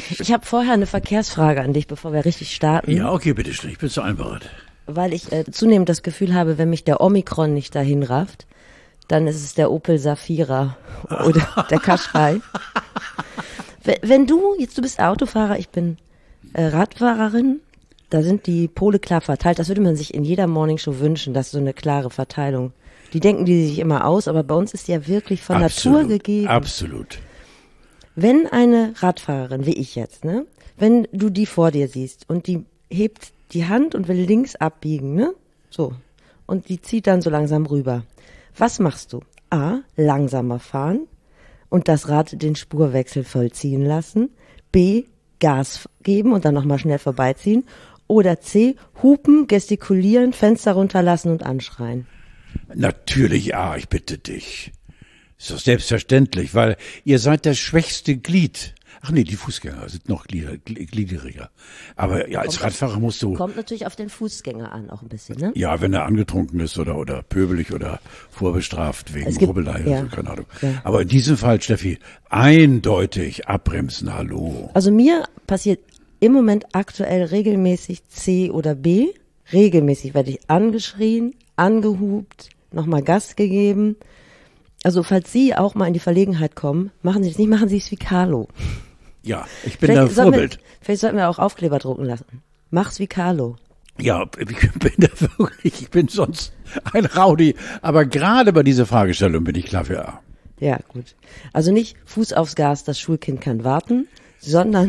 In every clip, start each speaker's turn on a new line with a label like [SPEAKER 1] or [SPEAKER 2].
[SPEAKER 1] Ich habe vorher eine Verkehrsfrage an dich, bevor wir richtig starten.
[SPEAKER 2] Ja, okay, bitteschön, ich bin zu einbereit.
[SPEAKER 1] Weil ich zunehmend das Gefühl habe, wenn mich der Omikron nicht dahin rafft, dann ist es der Opel Safira oder der Qashqai. Wenn du bist Autofahrer, ich bin Radfahrerin, da sind die Pole klar verteilt. Das würde man sich in jeder Morningshow wünschen, dass so eine klare Verteilung. Die denken die sich immer aus, aber bei uns ist die ja wirklich von Natur gegeben.
[SPEAKER 2] Absolut.
[SPEAKER 1] Wenn eine Radfahrerin, wie ich jetzt, ne, wenn du die vor dir siehst und die hebt die Hand und will links abbiegen, ne, so, und die zieht dann so langsam rüber. Was machst du? A, langsamer fahren und das Rad den Spurwechsel vollziehen lassen. B, Gas geben und dann nochmal schnell vorbeiziehen. Oder C, hupen, gestikulieren, Fenster runterlassen und anschreien.
[SPEAKER 2] Natürlich, ja, ich bitte dich. Ist doch selbstverständlich, weil ihr seid das schwächste Glied. Ach nee, die Fußgänger sind noch gliedriger. Aber ja, als Radfahrer musst du...
[SPEAKER 1] Kommt natürlich auf den Fußgänger an, auch ein bisschen, ne?
[SPEAKER 2] Ja, wenn er angetrunken ist oder pöbelig oder vorbestraft wegen Rubbelei oder so, keine Ahnung. Ja. Aber in diesem Fall, Steffi, eindeutig abbremsen, hallo.
[SPEAKER 1] Also mir passiert im Moment aktuell regelmäßig C oder B. Regelmäßig werde ich angeschrien, angehupt, nochmal Gas gegeben. Also falls Sie auch mal in die Verlegenheit kommen, machen Sie es nicht, machen Sie es wie Carlo.
[SPEAKER 2] Ja, ich bin da Vorbild.
[SPEAKER 1] Vielleicht sollten wir auch Aufkleber drucken lassen. Mach's wie Carlo.
[SPEAKER 2] Ja, ich bin da wirklich, ich bin sonst ein Rowdy. Aber gerade bei dieser Fragestellung bin ich klar für A.
[SPEAKER 1] Ja, gut. Also nicht Fuß aufs Gas, das Schulkind kann warten, sondern...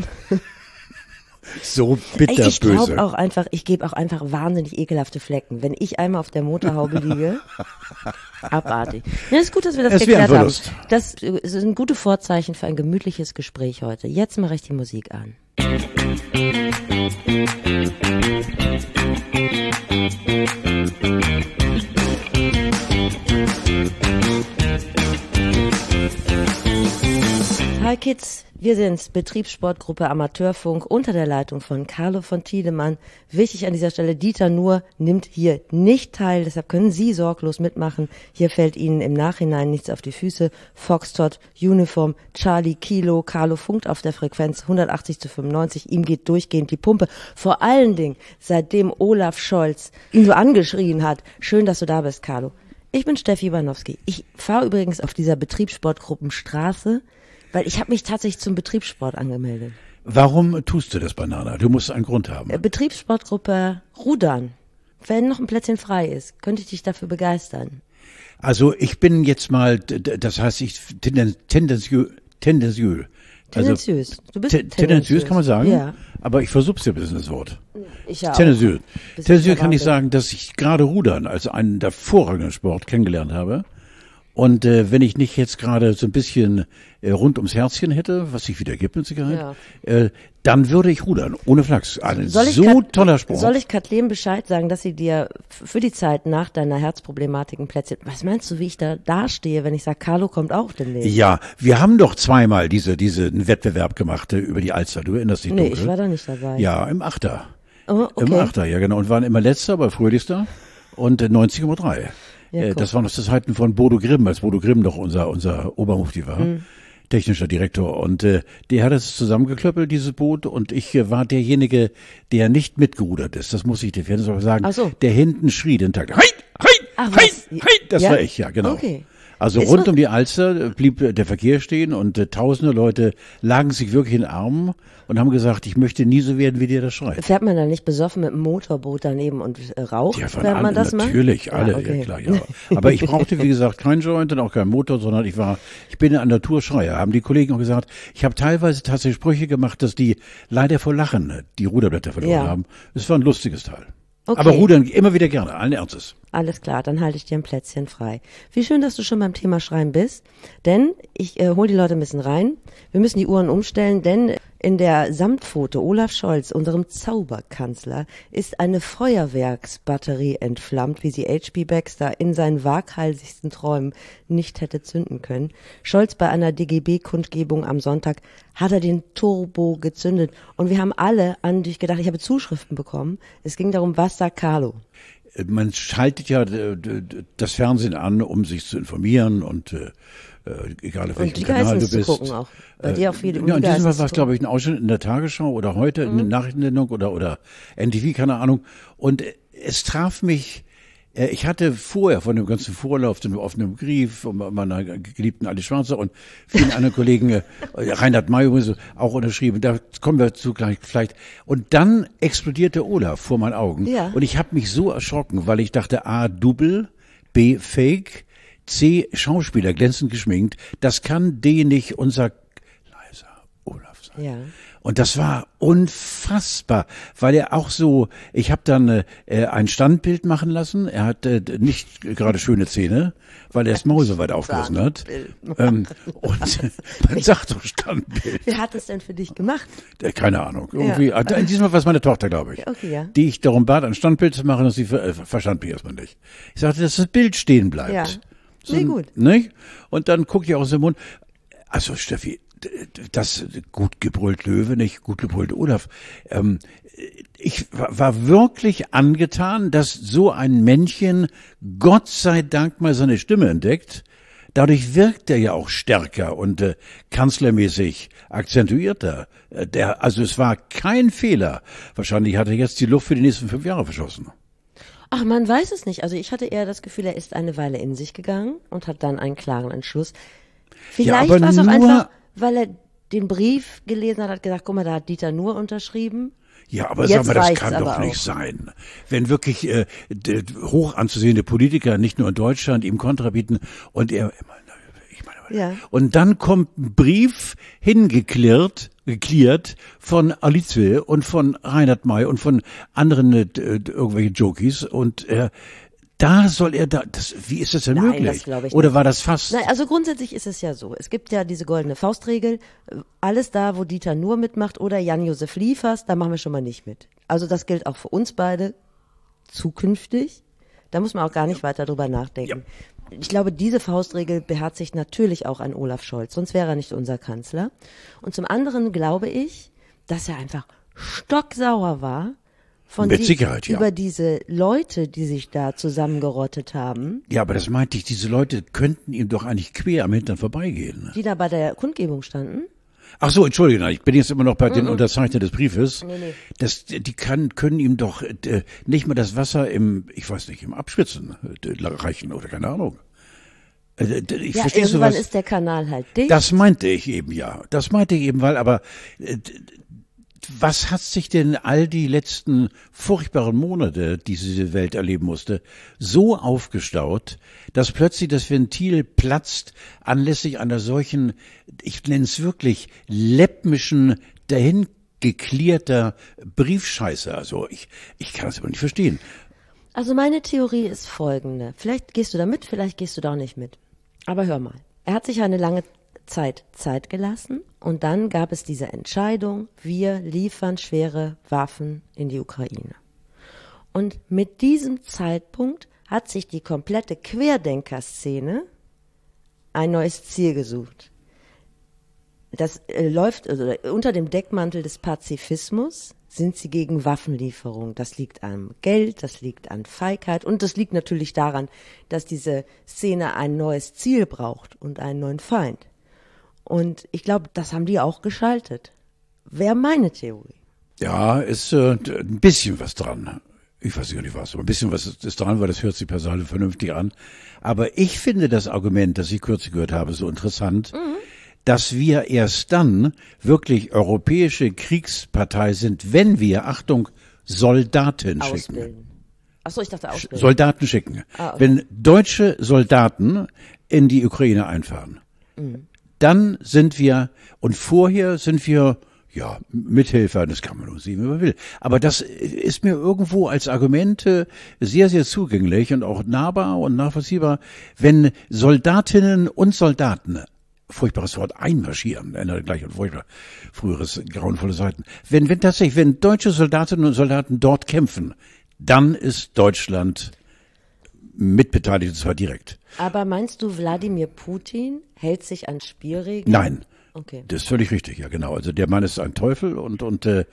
[SPEAKER 2] So bitterböse.
[SPEAKER 1] Ich gebe auch einfach wahnsinnig ekelhafte Flecken. Wenn ich einmal auf der Motorhaube liege, abartig. Ja, ist gut, dass wir das geklärt haben. Das sind gute Vorzeichen für ein gemütliches Gespräch heute. Jetzt mache ich die Musik an. Hi Kids, wir sind's, Betriebssportgruppe Amateurfunk unter der Leitung von Carlo von Tiedemann. Wichtig an dieser Stelle, Dieter Nuhr nimmt hier nicht teil, deshalb können Sie sorglos mitmachen. Hier fällt Ihnen im Nachhinein nichts auf die Füße. Foxtrot, Uniform, Charlie, Kilo, Carlo funkt auf der Frequenz 180/95, ihm geht durchgehend die Pumpe. Vor allen Dingen, seitdem Olaf Scholz ihn so angeschrien hat. Schön, dass du da bist, Carlo. Ich bin Steffi Banowski. Ich fahre übrigens auf dieser Betriebssportgruppenstraße, weil ich habe mich tatsächlich zum Betriebssport angemeldet.
[SPEAKER 2] Warum tust du das, Banana? Du musst einen Grund haben.
[SPEAKER 1] Betriebssportgruppe Rudern. Wenn noch ein Plätzchen frei ist, könnte ich dich dafür begeistern.
[SPEAKER 2] Also ich bin jetzt mal, das heißt, ich tendenziös.
[SPEAKER 1] Tendenziös. Du bist
[SPEAKER 2] tendenziös, kann man sagen.
[SPEAKER 1] Ja.
[SPEAKER 2] Aber ich versuch's ja ein bisschen das Wort.
[SPEAKER 1] Ich ja auch.
[SPEAKER 2] Tendenziös. Tendenziös kann ich sagen, dass ich gerade Rudern als einen hervorragenden Sport kennengelernt habe. Und wenn ich nicht jetzt gerade so ein bisschen rund ums Herzchen hätte, was sich wieder gibt mit Sicherheit, dann würde ich rudern, ohne Flachs. Ein so toller Sport.
[SPEAKER 1] Soll ich Kathleen Bescheid sagen, dass sie dir für die Zeit nach deiner Herzproblematik ein Plätzchen... Was meinst du, wie ich da dastehe, wenn ich sage, Carlo kommt auch demnächst?
[SPEAKER 2] Ja, wir haben doch zweimal diesen Wettbewerb gemacht über die Alster. Du erinnerst dich dunkel?
[SPEAKER 1] Nee, ich war da nicht dabei.
[SPEAKER 2] Ja, im Achter.
[SPEAKER 1] Oh, okay.
[SPEAKER 2] Im Achter, ja genau. Und waren immer Letzter, aber Fröhlichster und 90,3. Ja, das waren noch zu Zeiten von Bodo Grimm, als Bodo Grimm noch unser Obermufti war, technischer Direktor. Und der hat es zusammengeklöppelt, dieses Boot, und ich war derjenige, der nicht mitgerudert ist. Das muss ich dir fairerweise sagen.
[SPEAKER 1] Ach so.
[SPEAKER 2] Der hinten schrie den Tag. Hey! Das war ich, ja, genau.
[SPEAKER 1] Okay.
[SPEAKER 2] Also rund um die Alster blieb der Verkehr stehen und tausende Leute lagen sich wirklich in den Armen und haben gesagt, ich möchte nie so werden, wie dir das schreit.
[SPEAKER 1] Fährt man da nicht besoffen mit einem Motorboot daneben und raucht, wenn man das macht?
[SPEAKER 2] Natürlich, alle,
[SPEAKER 1] okay.
[SPEAKER 2] Ja klar, ja. Aber ich brauchte, wie gesagt, keinen Joint und auch keinen Motor, sondern ich bin ein Naturschreier. Haben die Kollegen auch gesagt, ich habe teilweise tatsächlich Sprüche gemacht, dass die leider vor Lachen die Ruderblätter verloren haben. Es war ein lustiges Teil. Okay. Aber rudern immer wieder gerne, allen Ernstes.
[SPEAKER 1] Alles klar, dann halte ich dir ein Plätzchen frei. Wie schön, dass du schon beim Thema Schreien bist, denn ich hole die Leute ein bisschen rein. Wir müssen die Uhren umstellen, denn in der Samtpfote Olaf Scholz, unserem Zauberkanzler, ist eine Feuerwerksbatterie entflammt, wie sie H.P. Baxter in seinen waghalsigsten Träumen nicht hätte zünden können. Scholz bei einer DGB-Kundgebung am Sonntag hat er den Turbo gezündet und wir haben alle an dich gedacht, ich habe Zuschriften bekommen. Es ging darum, was sagt Carlo?
[SPEAKER 2] man schaltet ja das Fernsehen an, um sich zu informieren und egal auf welchem Kanal du bist.
[SPEAKER 1] Gucken auch. Bei dir auch viele.
[SPEAKER 2] Ja, in diesem Fall war es, glaube ich, ein Ausschnitt in der Tagesschau oder heute in der Nachrichtensendung oder NTV, keine Ahnung. Und es traf mich. Ich hatte vorher von dem ganzen Vorlauf den offenen Brief von meiner geliebten Alice Schwarzer und vielen anderen Kollegen, Reinhard May auch unterschrieben. Da kommen wir zu gleich vielleicht. Und dann explodierte Olaf vor meinen Augen.
[SPEAKER 1] Ja.
[SPEAKER 2] Und ich habe mich so erschrocken, weil ich dachte, A, Double, B, Fake, C, Schauspieler, glänzend geschminkt. Das kann D nicht unser leiser Olaf sein.
[SPEAKER 1] Ja.
[SPEAKER 2] Und das war unfassbar, weil er auch so, ich habe dann ein Standbild machen lassen. Er hat nicht gerade schöne Zähne, weil er das Maul so weit aufgerissen hat. Und man sagt doch Standbild.
[SPEAKER 1] Wer hat das denn für dich gemacht?
[SPEAKER 2] Keine Ahnung. Irgendwie, in diesem Fall war es meine Tochter, glaube ich.
[SPEAKER 1] Okay, ja.
[SPEAKER 2] Die ich darum bat, ein Standbild zu machen, und sie verstand mich erstmal nicht. Ich sagte, dass das Bild stehen bleibt.
[SPEAKER 1] Ja.
[SPEAKER 2] So,
[SPEAKER 1] nee, gut.
[SPEAKER 2] Nicht? Und dann gucke ich aus dem Mund. Also Steffi, das gut gebrüllt Löwe, nicht gut gebrüllt Olaf. Ich war wirklich angetan, dass so ein Männchen Gott sei Dank mal seine Stimme entdeckt. Dadurch wirkt er ja auch stärker und kanzlermäßig akzentuierter. Also es war kein Fehler. Wahrscheinlich hat er jetzt die Luft für die nächsten 5 Jahre verschossen.
[SPEAKER 1] Ach, man weiß es nicht. Also ich hatte eher das Gefühl, er ist eine Weile in sich gegangen und hat dann einen klaren Entschluss. Vielleicht war es auch einfach, weil er den Brief gelesen hat gesagt, guck mal, da hat Dieter Nuhr unterschrieben.
[SPEAKER 2] Ja, aber sag mal, das kann doch nicht sein. Wenn wirklich hoch anzusehende Politiker nicht nur in Deutschland ihm Kontra bieten und er, und dann kommt ein Brief geklärt von Alice und von Reinhard May und von anderen irgendwelche Jockeys und da soll er wie ist das denn möglich?
[SPEAKER 1] Das glaube ich
[SPEAKER 2] Oder
[SPEAKER 1] nicht.
[SPEAKER 2] war das fast?
[SPEAKER 1] Nein, also grundsätzlich ist es ja so. Es gibt ja diese goldene Faustregel. Alles da, wo Dieter Nuhr mitmacht oder Jan-Josef Liefers, da machen wir schon mal nicht mit. Also das gilt auch für uns beide zukünftig. Da muss man auch gar nicht weiter drüber nachdenken. Ja. Ich glaube, diese Faustregel beherzigt natürlich auch an Olaf Scholz. Sonst wäre er nicht unser Kanzler. Und zum anderen glaube ich, dass er einfach stocksauer war,
[SPEAKER 2] Mit Sicherheit, ja.
[SPEAKER 1] Über diese Leute, die sich da zusammengerottet haben.
[SPEAKER 2] Ja, aber das meinte ich, diese Leute könnten ihm doch eigentlich quer am Hintern vorbeigehen.
[SPEAKER 1] Die da bei der Kundgebung standen?
[SPEAKER 2] Ach so, Entschuldigung, ich bin jetzt immer noch bei den Unterzeichner des Briefes.
[SPEAKER 1] Nee.
[SPEAKER 2] Die können ihm doch nicht mal das Wasser im Abschwitzen reichen oder keine Ahnung. Ich verstehe
[SPEAKER 1] irgendwann
[SPEAKER 2] sowas.
[SPEAKER 1] Ist der Kanal halt dicht.
[SPEAKER 2] Das meinte ich eben, ja. Das meinte ich eben, aber was hat sich denn all die letzten furchtbaren Monate, die diese Welt erleben musste, so aufgestaut, dass plötzlich das Ventil platzt anlässlich einer solchen, ich nenne es wirklich, läppmischen, dahingeklärter Briefscheiße. Also ich kann das aber nicht verstehen.
[SPEAKER 1] Also meine Theorie ist folgende. Vielleicht gehst du da mit, vielleicht gehst du da auch nicht mit. Aber hör mal. Er hat sich eine lange Zeit gelassen und dann gab es diese Entscheidung, wir liefern schwere Waffen in die Ukraine. Und mit diesem Zeitpunkt hat sich die komplette Querdenker-Szene ein neues Ziel gesucht. Das läuft also unter dem Deckmantel des Pazifismus sind sie gegen Waffenlieferung. Das liegt am Geld, das liegt an Feigheit und das liegt natürlich daran, dass diese Szene ein neues Ziel braucht und einen neuen Feind. Und ich glaube, das haben die auch geschaltet. Wäre meine Theorie.
[SPEAKER 2] Ja, ist ein bisschen was dran. Ich weiß nicht was, aber ein bisschen was ist dran, weil das hört sich per Salve vernünftig an. Aber ich finde das Argument, das ich kürzlich gehört habe, so interessant, dass wir erst dann wirklich europäische Kriegspartei sind, wenn wir, Achtung, Soldaten schicken.
[SPEAKER 1] Achso, ich dachte ausbilden.
[SPEAKER 2] Soldaten schicken. Okay. Wenn deutsche Soldaten in die Ukraine einfahren, dann sind wir, und vorher sind wir, ja, Mithelfer, das kann man nur sehen, wie man will. Aber das ist mir irgendwo als Argumente sehr, sehr zugänglich und auch nahbar und nachvollziehbar, wenn Soldatinnen und Soldaten, furchtbares Wort, einmarschieren, erinnert gleich an früheres grauenvolle Seiten. Wenn deutsche Soldatinnen und Soldaten dort kämpfen, dann ist Deutschland mitbeteiligt, und zwar direkt.
[SPEAKER 1] Aber meinst du, Wladimir Putin hält sich an Spielregeln?
[SPEAKER 2] Nein.
[SPEAKER 1] Okay.
[SPEAKER 2] Das ist völlig richtig, ja genau. Also der Mann ist ein Teufel und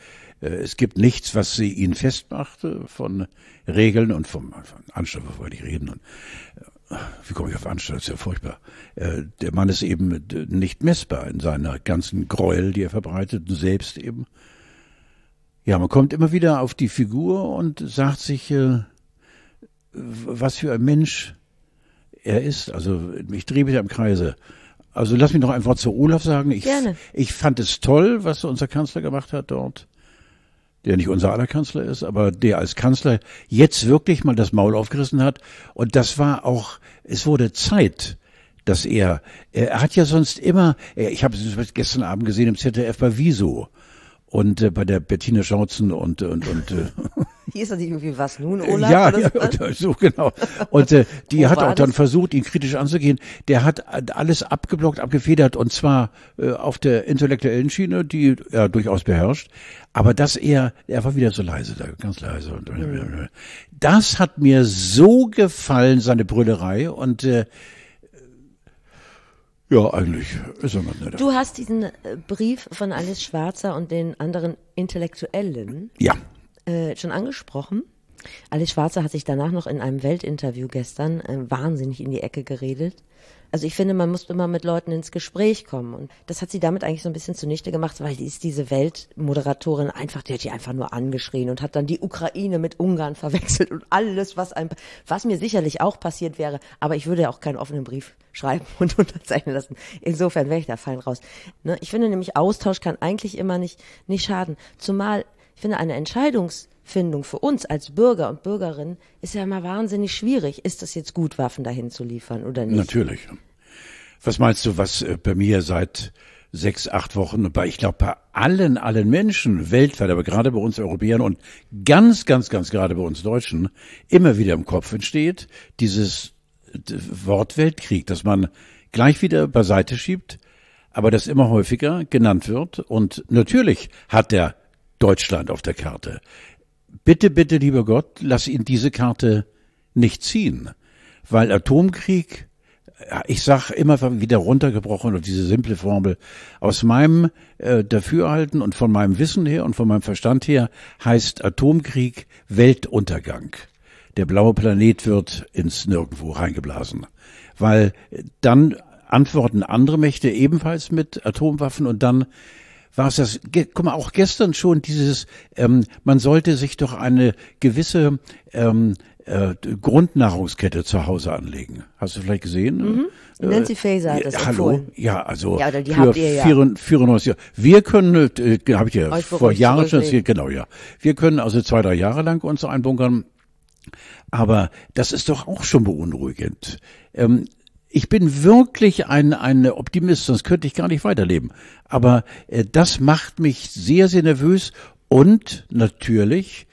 [SPEAKER 2] Es gibt nichts, was ihn festmachte von Regeln und von Anstand, bevor wir nicht reden. Und, wie komme ich auf Anstand? Das ist ja furchtbar. Der Mann ist eben nicht messbar in seiner ganzen Gräuel, die er verbreitet, und selbst eben. Ja, man kommt immer wieder auf die Figur und sagt sich, was für ein Mensch er ist. Also ich drehe mich im Kreise. Also lass mich noch ein Wort zu Olaf sagen.
[SPEAKER 1] Gerne.
[SPEAKER 2] Ich fand es toll, was unser Kanzler gemacht hat dort. Der nicht unser aller Kanzler ist, aber der als Kanzler jetzt wirklich mal das Maul aufgerissen hat. Und das war auch, es wurde Zeit, dass er hat ja sonst immer, ich habe es gestern Abend gesehen im ZDF bei Wieso. Und bei der Bettina Schautzen und
[SPEAKER 1] Hier ist das irgendwie was nun, Olaf?
[SPEAKER 2] Ja, so genau. Und die hat auch dann versucht, ihn kritisch anzugehen. Der hat alles abgeblockt, abgefedert, und zwar auf der intellektuellen Schiene, die er durchaus beherrscht. Aber er war wieder so leise, da, ganz leise. Und, das hat mir so gefallen, seine Brüllerei. Und ja, eigentlich ist er ganz nett.
[SPEAKER 1] Du hast diesen Brief von Alice Schwarzer und den anderen Intellektuellen schon angesprochen. Alice Schwarzer hat sich danach noch in einem Weltinterview gestern wahnsinnig in die Ecke geredet. Also ich finde, man muss immer mit Leuten ins Gespräch kommen. Und das hat sie damit eigentlich so ein bisschen zunichte gemacht, weil die ist diese Weltmoderatorin einfach, die hat die einfach nur angeschrien und hat dann die Ukraine mit Ungarn verwechselt und alles, was mir sicherlich auch passiert wäre. Aber ich würde ja auch keinen offenen Brief schreiben und unterzeichnen lassen. Insofern wäre ich da fein raus. Ne? Ich finde nämlich, Austausch kann eigentlich immer nicht schaden. Zumal, ich finde, eine Entscheidungsfindung für uns als Bürger und Bürgerinnen ist ja immer wahnsinnig schwierig. Ist es jetzt gut, Waffen dahin zu liefern oder nicht?
[SPEAKER 2] Natürlich. Was meinst du, was bei mir seit 6, 8 Wochen, ich glaube bei allen Menschen weltweit, aber gerade bei uns Europäern und ganz gerade bei uns Deutschen immer wieder im Kopf entsteht, dieses Wort Weltkrieg, das man gleich wieder beiseite schiebt, aber das immer häufiger genannt wird. Und natürlich hat der Deutschland auf der Karte. Bitte, lieber Gott, lass ihn diese Karte nicht ziehen, weil Atomkrieg, ich sag immer wieder runtergebrochen, und diese simple Formel, aus meinem Dafürhalten und von meinem Wissen her und von meinem Verstand her heißt Atomkrieg Weltuntergang. Der blaue Planet wird ins Nirgendwo reingeblasen, weil dann antworten andere Mächte ebenfalls mit Atomwaffen, und dann war es das, guck mal, auch gestern schon dieses, man sollte sich doch eine gewisse Grundnahrungskette zu Hause anlegen. Hast du vielleicht gesehen?
[SPEAKER 1] Mhm. Nancy Faeser hat das empfohlen.
[SPEAKER 2] Ja, also
[SPEAKER 1] ja, die
[SPEAKER 2] für
[SPEAKER 1] habt ihr ja.
[SPEAKER 2] 94 Jahre. Wir können, habe ich ja vor Jahren schon erzählt, genau, ja. Wir können also 2-3 Jahre lang uns einbunkern. Aber das ist doch auch schon beunruhigend. Ich bin wirklich ein Optimist, sonst könnte ich gar nicht weiterleben. Aber das macht mich sehr, sehr nervös, und natürlich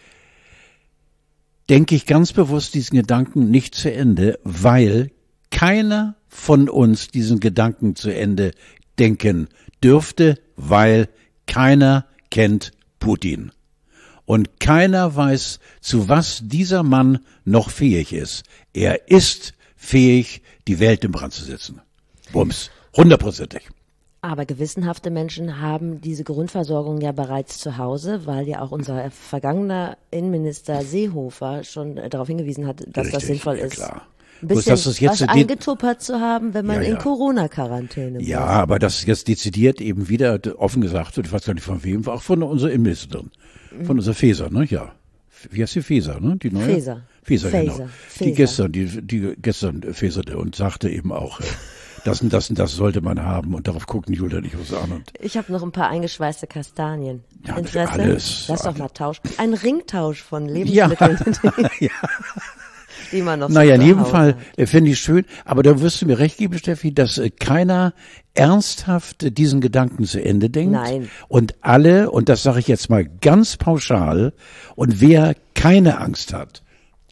[SPEAKER 2] denke ich ganz bewusst diesen Gedanken nicht zu Ende, weil keiner von uns diesen Gedanken zu Ende denken dürfte, weil keiner kennt Putin. Und keiner weiß, zu was dieser Mann noch fähig ist. Er ist fähig, die Welt in Brand zu setzen. Bums. 100%.
[SPEAKER 1] Aber gewissenhafte Menschen haben diese Grundversorgung ja bereits zu Hause, weil ja auch unser vergangener Innenminister Seehofer schon darauf hingewiesen hat, dass
[SPEAKER 2] Richtig,
[SPEAKER 1] das sinnvoll
[SPEAKER 2] ja,
[SPEAKER 1] ist.
[SPEAKER 2] Klar.
[SPEAKER 1] Ein bisschen was angetuppert zu haben, wenn man in Corona-Quarantäne
[SPEAKER 2] Ja, aber das ist jetzt dezidiert eben wieder offen gesagt, ich weiß gar nicht von wem, auch von unserer Innenministerin, von unserer Faeser, ne? Ja. Wie heißt die Faeser, ne? Die neue? Faeser, genau. Die gestern fäserte und sagte eben auch, das und das und das sollte man haben, und darauf guckt Julia nicht was an. Und
[SPEAKER 1] ich habe noch ein paar eingeschweißte Kastanien.
[SPEAKER 2] Ja,
[SPEAKER 1] Interesse?
[SPEAKER 2] Alles.
[SPEAKER 1] Lass doch mal tauschen. Ein Ringtausch von Lebensmitteln.
[SPEAKER 2] Ja.
[SPEAKER 1] Die man noch
[SPEAKER 2] naja, in jedem Fall finde ich schön, aber da wirst du mir recht geben, Steffi, dass keiner ernsthaft diesen Gedanken zu Ende denkt.
[SPEAKER 1] Nein.
[SPEAKER 2] Und alle, und das sage ich jetzt mal ganz pauschal, und wer keine Angst hat,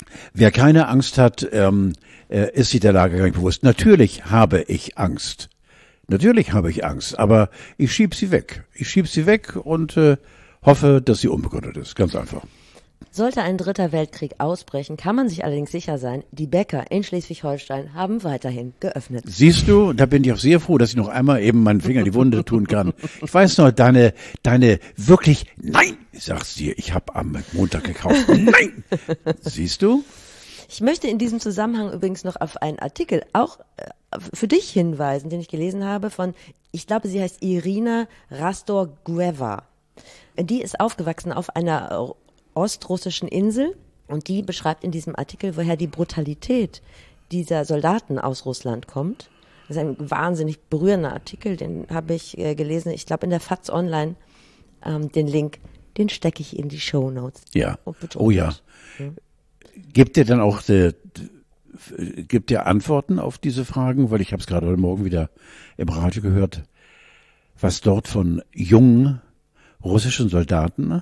[SPEAKER 2] ist sich der Lage gar nicht bewusst. Natürlich habe ich Angst, aber ich schieb sie weg. Und hoffe, dass sie unbegründet ist. Ganz einfach.
[SPEAKER 1] Sollte ein dritter Weltkrieg ausbrechen, kann man sich allerdings sicher sein, die Bäcker in Schleswig-Holstein haben weiterhin geöffnet.
[SPEAKER 2] Siehst du, da bin ich auch sehr froh, dass ich noch einmal eben meinen Finger in die Wunde tun kann. Ich weiß noch, deine wirklich, nein, sagst dir, ich habe am Montag gekauft, nein, siehst du?
[SPEAKER 1] Ich möchte in diesem Zusammenhang übrigens noch auf einen Artikel auch für dich hinweisen, den ich gelesen habe von, ich glaube, sie heißt Irina Rastorgueva. Die ist aufgewachsen auf einer ostrussischen Insel und die beschreibt in diesem Artikel, woher die Brutalität dieser Soldaten aus Russland kommt. Das ist ein wahnsinnig berührender Artikel, den habe ich gelesen, ich glaube in der FAZ Online, den Link, den stecke ich in die Shownotes.
[SPEAKER 2] Ja, oh ja. Gibt ihr dann auch gibt ihr Antworten auf diese Fragen? Weil ich habe es gerade heute Morgen wieder im Radio gehört, was dort von jungen russischen Soldaten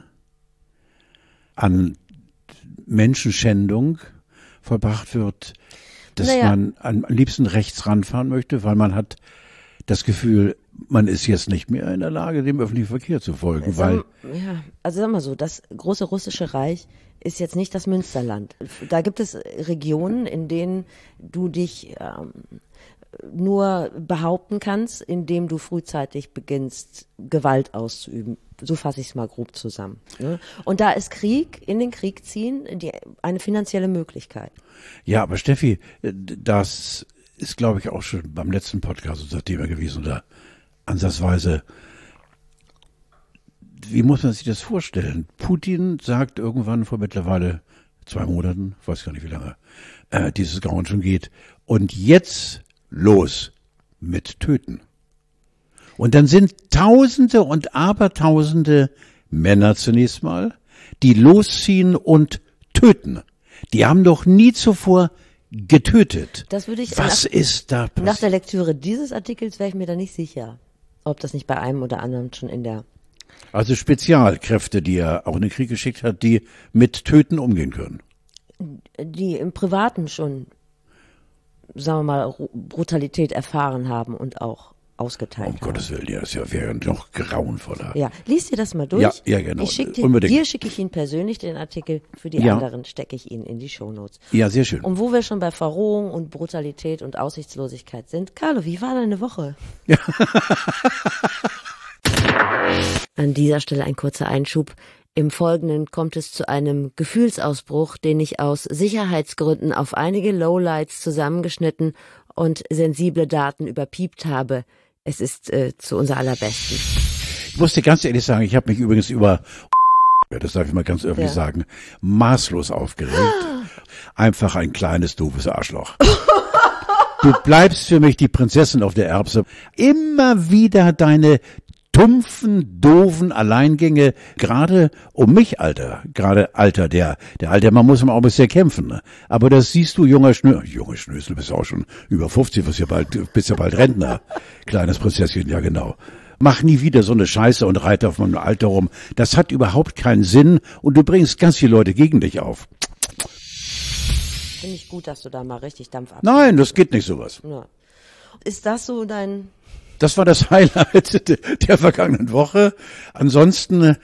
[SPEAKER 2] an Menschenschändung vollbracht wird, dass man am liebsten rechts ranfahren möchte, weil man hat das Gefühl, man ist jetzt nicht mehr in der Lage, dem öffentlichen Verkehr zu folgen.
[SPEAKER 1] Also sag mal so, das große russische Reich ist jetzt nicht das Münsterland. Da gibt es Regionen, in denen du dich nur behaupten kannst, indem du frühzeitig beginnst, Gewalt auszuüben. So fasse ich es mal grob zusammen. Ne? Und da ist Krieg, in den Krieg ziehen, eine finanzielle Möglichkeit.
[SPEAKER 2] Ja, aber Steffi, das ist, glaube ich, auch schon beim letzten Podcast unser Thema gewesen, oder ansatzweise. Wie muss man sich das vorstellen? Putin sagt irgendwann vor mittlerweile 2 Monaten, weiß gar nicht wie lange, dieses Grauen schon geht. Und jetzt los mit Töten. Und dann sind Tausende und Abertausende Männer zunächst mal, die losziehen und töten. Die haben doch nie zuvor getötet.
[SPEAKER 1] Das würde ich
[SPEAKER 2] Was ist da passiert?
[SPEAKER 1] Nach der Lektüre dieses Artikels wäre ich mir da nicht sicher, ob das nicht bei einem oder anderen schon in der...
[SPEAKER 2] Also Spezialkräfte, die er auch in den Krieg geschickt hat, die mit Töten umgehen können.
[SPEAKER 1] Die im Privaten schon, sagen wir mal, Brutalität erfahren haben und auch ausgeteilt haben.
[SPEAKER 2] Um Gottes Willen, ja, das wäre noch grauenvoller.
[SPEAKER 1] Ja, lies dir das mal durch.
[SPEAKER 2] Ja, genau.
[SPEAKER 1] Dir schicke ich ihn persönlich, den Artikel. Für die anderen stecke ich ihn in die Shownotes.
[SPEAKER 2] Ja, sehr schön.
[SPEAKER 1] Und wo wir schon bei Verrohung und Brutalität und Aussichtslosigkeit sind. Carlo, wie war deine Woche?
[SPEAKER 2] Ja.
[SPEAKER 1] An dieser Stelle ein kurzer Einschub. Im Folgenden kommt es zu einem Gefühlsausbruch, den ich aus Sicherheitsgründen auf einige Lowlights zusammengeschnitten und sensible Daten überpiept habe. Es ist zu unser allerbesten.
[SPEAKER 2] Ich muss dir ganz ehrlich sagen, ich habe mich übrigens über, das darf ich mal ganz öffentlich sagen, maßlos aufgeregt. Einfach ein kleines, doofes Arschloch. Du bleibst für mich die Prinzessin auf der Erbse. Immer wieder deine dumpfen, doofen Alleingänge, gerade um mich, Alter, der Alter, man muss im Augenblick sehr kämpfen, ne? Aber das siehst du, junger Schnösel, bist auch schon über 50, bist ja bald Rentner, kleines Prinzesschen, ja genau. Mach nie wieder so eine Scheiße und reite auf meinem Alter rum. Das hat überhaupt keinen Sinn und du bringst ganz viele Leute gegen dich auf.
[SPEAKER 1] Finde ich gut, dass du da mal richtig Dampf abgibst.
[SPEAKER 2] Nein, das geht nicht sowas.
[SPEAKER 1] Ja. Ist das so dein...
[SPEAKER 2] Das war das Highlight der vergangenen Woche. Ansonsten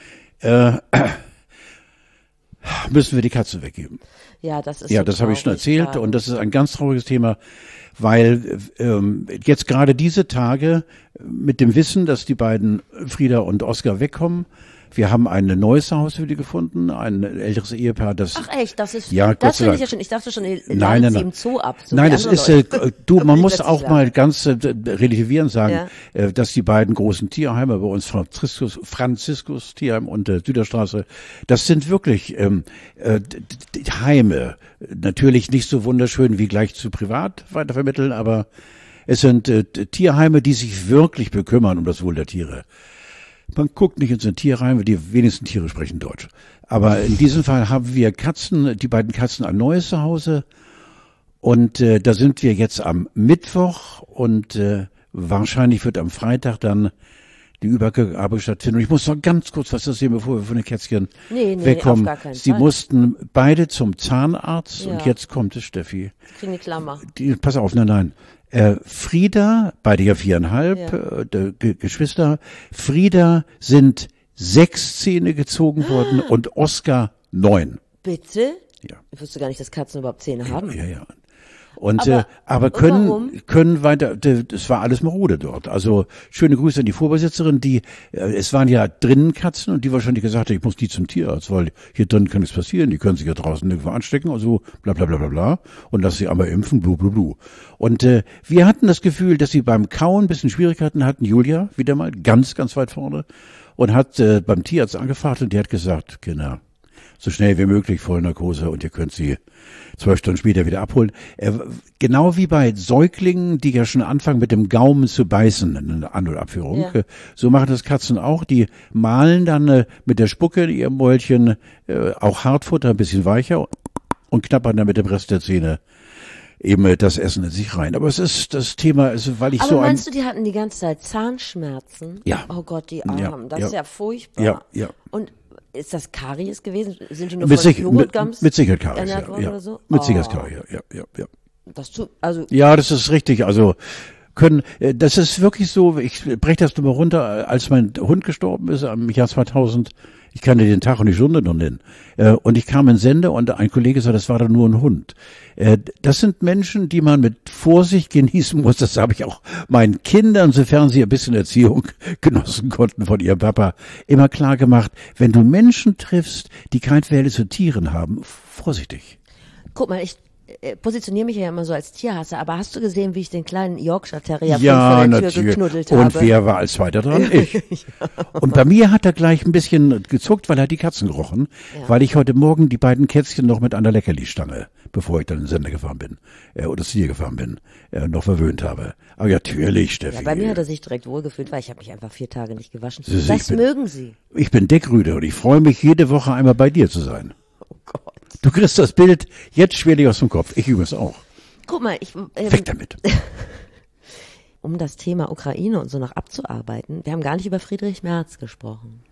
[SPEAKER 2] müssen wir die Katze weggeben.
[SPEAKER 1] Ja, das ist
[SPEAKER 2] ja,
[SPEAKER 1] so
[SPEAKER 2] das habe ich schon erzählt
[SPEAKER 1] gerade.
[SPEAKER 2] Und das ist ein ganz trauriges Thema, weil jetzt gerade diese Tage mit dem Wissen, dass die beiden Frieda und Oskar wegkommen, wir haben ein neues Haus für die gefunden, ein älteres Ehepaar, das...
[SPEAKER 1] Ach echt, das ist...
[SPEAKER 2] Ja,
[SPEAKER 1] das finde ich ja schon, ich dachte schon,
[SPEAKER 2] nein.
[SPEAKER 1] Sie im Zoo ab. So
[SPEAKER 2] nein, das ist... man muss auch mal ganz relativierend sagen, dass die beiden großen Tierheime bei uns, Franziskus Tierheim und Süderstraße, das sind wirklich Heime. Natürlich nicht so wunderschön wie gleich zu privat weitervermitteln, aber es sind Tierheime, die sich wirklich bekümmern um das Wohl der Tiere. Man guckt nicht in so ein Tier rein, weil die wenigsten Tiere sprechen Deutsch. Aber in diesem Fall haben wir die beiden Katzen ein neues Zuhause. Und da sind wir jetzt am Mittwoch und wahrscheinlich wird am Freitag dann die Übergabe stattfinden. Und ich muss noch ganz kurz was erzählen, bevor wir von den Kätzchen wegkommen.
[SPEAKER 1] Auf gar keinen
[SPEAKER 2] Sie
[SPEAKER 1] Fall.
[SPEAKER 2] mussten beide zum Zahnarzt und jetzt kommt es, Steffi.
[SPEAKER 1] Sie kriegen die Klammer.
[SPEAKER 2] Pass auf, nein. Frieda, beide ja 4,5, Geschwister. Frieda sind 6 Zähne gezogen worden und Oskar 9.
[SPEAKER 1] Bitte?
[SPEAKER 2] Ja.
[SPEAKER 1] Ich wusste gar nicht, dass Katzen überhaupt Zähne haben.
[SPEAKER 2] Ja. Und aber können weiter, das war alles marode dort. Also schöne Grüße an die Vorbesitzerin, es waren ja drinnen Katzen und die wahrscheinlich gesagt hat, ich muss die zum Tierarzt, weil hier drin kann nichts passieren, die können sich ja draußen nirgendwo anstecken, also bla bla bla bla bla und lass sie einmal impfen, blu blu blu. Und wir hatten das Gefühl, dass sie beim Kauen ein bisschen Schwierigkeiten hatten, Julia wieder mal, ganz, ganz weit vorne, und hat beim Tierarzt angefragt und die hat gesagt, Kinder, so schnell wie möglich Vollnarkose und ihr könnt sie 12 Stunden später wieder abholen. Genau wie bei Säuglingen, die ja schon anfangen mit dem Gaumen zu beißen in der An- und Abführung. Ja. So machen das Katzen auch. Die mahlen dann mit der Spucke in ihrem Mäulchen auch Hartfutter, ein bisschen weicher und knappern dann mit dem Rest der Zähne eben das Essen in sich rein. Aber es ist das Thema, also weil ich
[SPEAKER 1] aber
[SPEAKER 2] so
[SPEAKER 1] meinst du, die hatten die ganze Zeit Zahnschmerzen?
[SPEAKER 2] Ja.
[SPEAKER 1] Oh Gott, die Armen. Das ist ja furchtbar.
[SPEAKER 2] Ja.
[SPEAKER 1] Und ist das Karies gewesen? Sind die nur
[SPEAKER 2] mit
[SPEAKER 1] von Joghurtgums
[SPEAKER 2] mit Sicherheit Karies,
[SPEAKER 1] ernährt worden oder so?
[SPEAKER 2] Mit Sicherheit Karies, ja.
[SPEAKER 1] Ja,
[SPEAKER 2] das ist richtig. Also das ist wirklich so, ich breche das nur mal runter, als mein Hund gestorben ist im Jahr 2000, ich kann dir den Tag und die Stunde noch nennen, und ich kam in Sender und ein Kollege sagte, das war doch nur ein Hund. Das sind Menschen, die man mit Vorsicht genießen muss, das habe ich auch meinen Kindern, sofern sie ein bisschen Erziehung genossen konnten von ihrem Papa, immer klar gemacht, wenn du Menschen triffst, die kein Verhältnis zu Tieren haben, vorsichtig.
[SPEAKER 1] Guck mal, ich positioniere mich ja immer so als Tierhasser, aber hast du gesehen, wie ich den kleinen Yorkshire Terrier vor der Tür geknuddelt habe?
[SPEAKER 2] Und wer war als Zweiter dran? Ich. Ja. Und bei mir hat er gleich ein bisschen gezuckt, weil er hat die Katzen gerochen, weil ich heute Morgen die beiden Kätzchen noch mit einer Leckerli-Stange, bevor ich dann in den Sender gefahren bin, oder zu dir gefahren bin, noch verwöhnt habe. Aber natürlich, Steffi.
[SPEAKER 1] Ja, bei mir hat er sich direkt wohlgefühlt, weil ich habe mich einfach 4 Tage nicht gewaschen. Das mögen Sie.
[SPEAKER 2] Ich bin Deckrüde und ich freue mich, jede Woche einmal bei dir zu sein.
[SPEAKER 1] Oh Gott.
[SPEAKER 2] Du kriegst das Bild jetzt schwerlich aus dem Kopf. Ich übe es auch.
[SPEAKER 1] Guck mal,
[SPEAKER 2] weg damit.
[SPEAKER 1] Um das Thema Ukraine und so noch abzuarbeiten, wir haben gar nicht über Friedrich Merz gesprochen.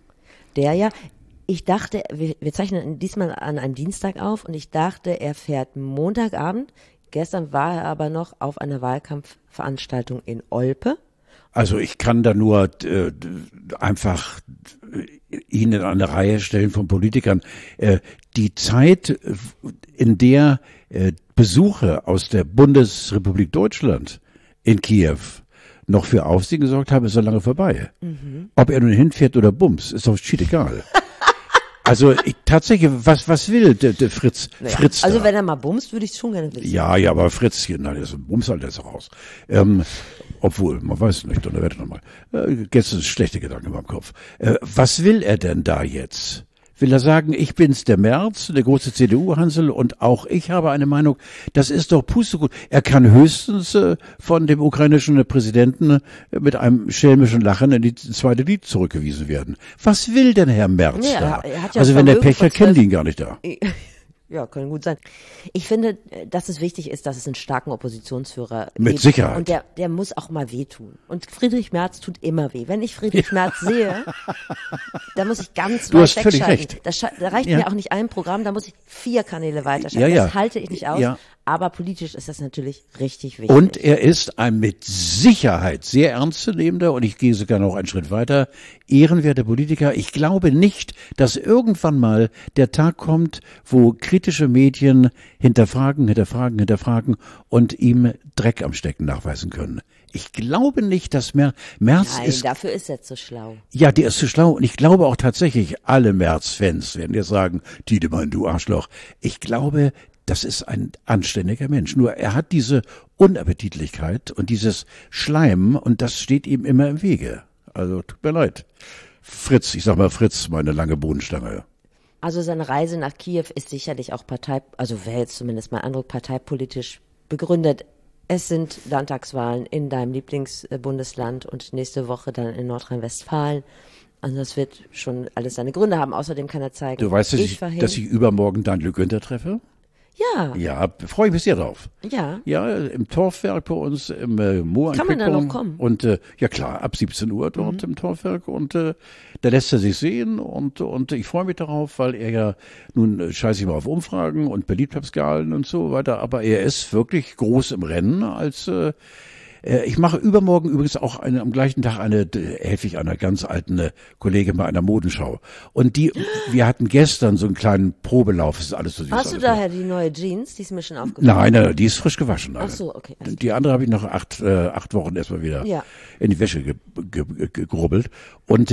[SPEAKER 1] Ich dachte, wir zeichnen diesmal an einem Dienstag auf und ich dachte, er fährt Montagabend. Gestern war er aber noch auf einer Wahlkampfveranstaltung in Olpe.
[SPEAKER 2] Also ich kann da nur einfach ihn in eine Reihe stellen von Politikern. Die Zeit, in der Besuche aus der Bundesrepublik Deutschland in Kiew noch für Aufsehen gesorgt haben, ist so lange vorbei. Mhm. Ob er nun hinfährt oder bums, ist doch schied egal. Also tatsächlich, was will der Fritz?
[SPEAKER 1] Naja,
[SPEAKER 2] Fritz
[SPEAKER 1] also
[SPEAKER 2] da?
[SPEAKER 1] wenn er mal bumst, würde ich es schon gerne wissen.
[SPEAKER 2] Ja, aber Fritz, nein, das Bums halt jetzt raus. Obwohl, man weiß nicht, und da werde ich nochmal. Jetzt ist schlechte Gedanken in meinem Kopf. Was will er denn da jetzt? Will er sagen, ich bin's, der Merz, der große CDU-Hansel, und auch ich habe eine Meinung, das ist doch Pustekuchen. Er kann höchstens von dem ukrainischen Präsidenten mit einem schelmischen Lachen in die zweite Lied zurückgewiesen werden. Was will denn Herr Merz da? Also wenn der Pech hat, kennen die ihn gar nicht da.
[SPEAKER 1] Ja, kann gut sein. Ich finde, dass es wichtig ist, dass es einen starken Oppositionsführer gibt.
[SPEAKER 2] Mit Sicherheit.
[SPEAKER 1] Und der muss auch mal wehtun. Und Friedrich Merz tut immer weh. Wenn ich Friedrich Merz sehe, da muss ich ganz weit wegschalten. Da reicht mir auch nicht ein Programm, da muss ich 4 Kanäle weiterschalten. Das halte ich nicht aus. Ja. Aber politisch ist das natürlich richtig wichtig.
[SPEAKER 2] Und er ist ein mit Sicherheit sehr ernstzunehmender, und ich gehe sogar noch einen Schritt weiter, ehrenwerter Politiker. Ich glaube nicht, dass irgendwann mal der Tag kommt, wo kritische Medien hinterfragen und ihm Dreck am Stecken nachweisen können. Ich glaube nicht, dass Merz ist...
[SPEAKER 1] Nein, dafür ist er zu schlau.
[SPEAKER 2] Ja, der ist zu schlau, und ich glaube auch tatsächlich, alle Merz-Fans werden jetzt sagen, Tiedemann, du Arschloch. Ich glaube, das ist ein anständiger Mensch. Nur er hat diese Unappetitlichkeit und dieses Schleim, und das steht ihm immer im Wege. Also tut mir leid. Fritz, ich sag mal Fritz, meine lange Bohnenstange.
[SPEAKER 1] Also seine Reise nach Kiew ist sicherlich auch wäre jetzt zumindest mein Eindruck, parteipolitisch begründet. Es sind Landtagswahlen in deinem Lieblingsbundesland und nächste Woche dann in Nordrhein-Westfalen. Also das wird schon alles seine Gründe haben. Außerdem kann er zeigen,
[SPEAKER 2] du weißt, dass ich übermorgen Daniel Günther treffe?
[SPEAKER 1] Ja.
[SPEAKER 2] Ja, freue ich mich sehr drauf.
[SPEAKER 1] Ja.
[SPEAKER 2] Ja, im Torfwerk bei uns, im Moor.
[SPEAKER 1] Kann man da noch kommen?
[SPEAKER 2] Und ja klar, ab 17 Uhr dort im Torfwerk, und da lässt er sich sehen, und ich freue mich darauf, weil er ja, nun scheiße ich mal auf Umfragen und Beliebtheitsskalen und so weiter, aber er ist wirklich groß im Rennen als Ich mache übermorgen übrigens auch am gleichen Tag helfe ich einer ganz alten Kollegin bei einer Modenschau. Und wir hatten gestern so einen kleinen Probelauf, das ist alles so süß.
[SPEAKER 1] Hast du daher die neue Jeans, die ist mir schon aufgefallen?
[SPEAKER 2] Nein, die ist frisch gewaschen.
[SPEAKER 1] Ach so, okay.
[SPEAKER 2] Die andere habe ich nach 8 Wochen erstmal wieder in die Wäsche gegrubbelt. Und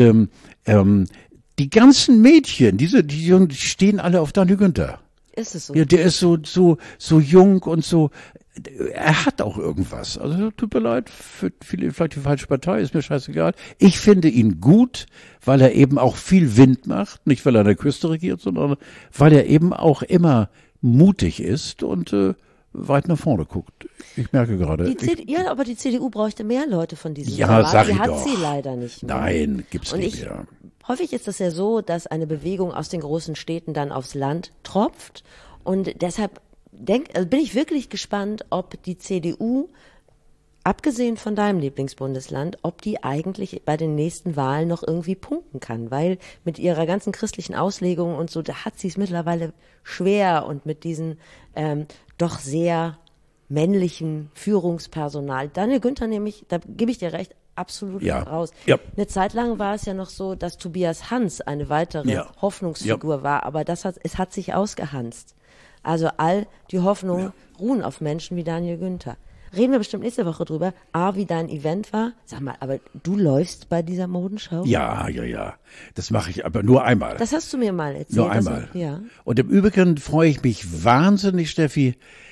[SPEAKER 2] die ganzen Mädchen, die stehen alle auf Daniel Günther.
[SPEAKER 1] Ist es so?
[SPEAKER 2] Ja, der ist so jung und so. Er hat auch irgendwas. Also tut mir leid, für viele vielleicht die falsche Partei, ist mir scheißegal. Ich finde ihn gut, weil er eben auch viel Wind macht, nicht weil er an der Küste regiert, sondern weil er eben auch immer mutig ist und weit nach vorne guckt. Ich merke gerade.
[SPEAKER 1] Ja, aber die CDU bräuchte mehr Leute von diesem
[SPEAKER 2] Sag ich
[SPEAKER 1] Die hat
[SPEAKER 2] doch.
[SPEAKER 1] sie leider nicht mehr.
[SPEAKER 2] Nein, gibt's nicht mehr.
[SPEAKER 1] Häufig ist es ja so, dass eine Bewegung aus den großen Städten dann aufs Land tropft und deshalb bin ich wirklich gespannt, ob die CDU, abgesehen von deinem Lieblingsbundesland, ob die eigentlich bei den nächsten Wahlen noch irgendwie punkten kann, weil mit ihrer ganzen christlichen Auslegung und so, da hat sie es mittlerweile schwer und mit diesen doch sehr männlichen Führungspersonal. Daniel Günther nämlich, da gebe ich dir recht, absolut raus.
[SPEAKER 2] Ja.
[SPEAKER 1] Eine Zeit lang war es ja noch so, dass Tobias Hans eine weitere Hoffnungsfigur war, aber es hat sich ausgehanzt. Also all die Hoffnungen ruhen auf Menschen wie Daniel Günther. Reden wir bestimmt nächste Woche drüber. Wie dein Event war. Sag mal, aber du läufst bei dieser Modenschau?
[SPEAKER 2] Ja. Das mache ich aber nur einmal.
[SPEAKER 1] Das hast du mir mal erzählt.
[SPEAKER 2] Nur einmal.
[SPEAKER 1] Ja.
[SPEAKER 2] Und im Übrigen freue ich mich wahnsinnig, Steffi.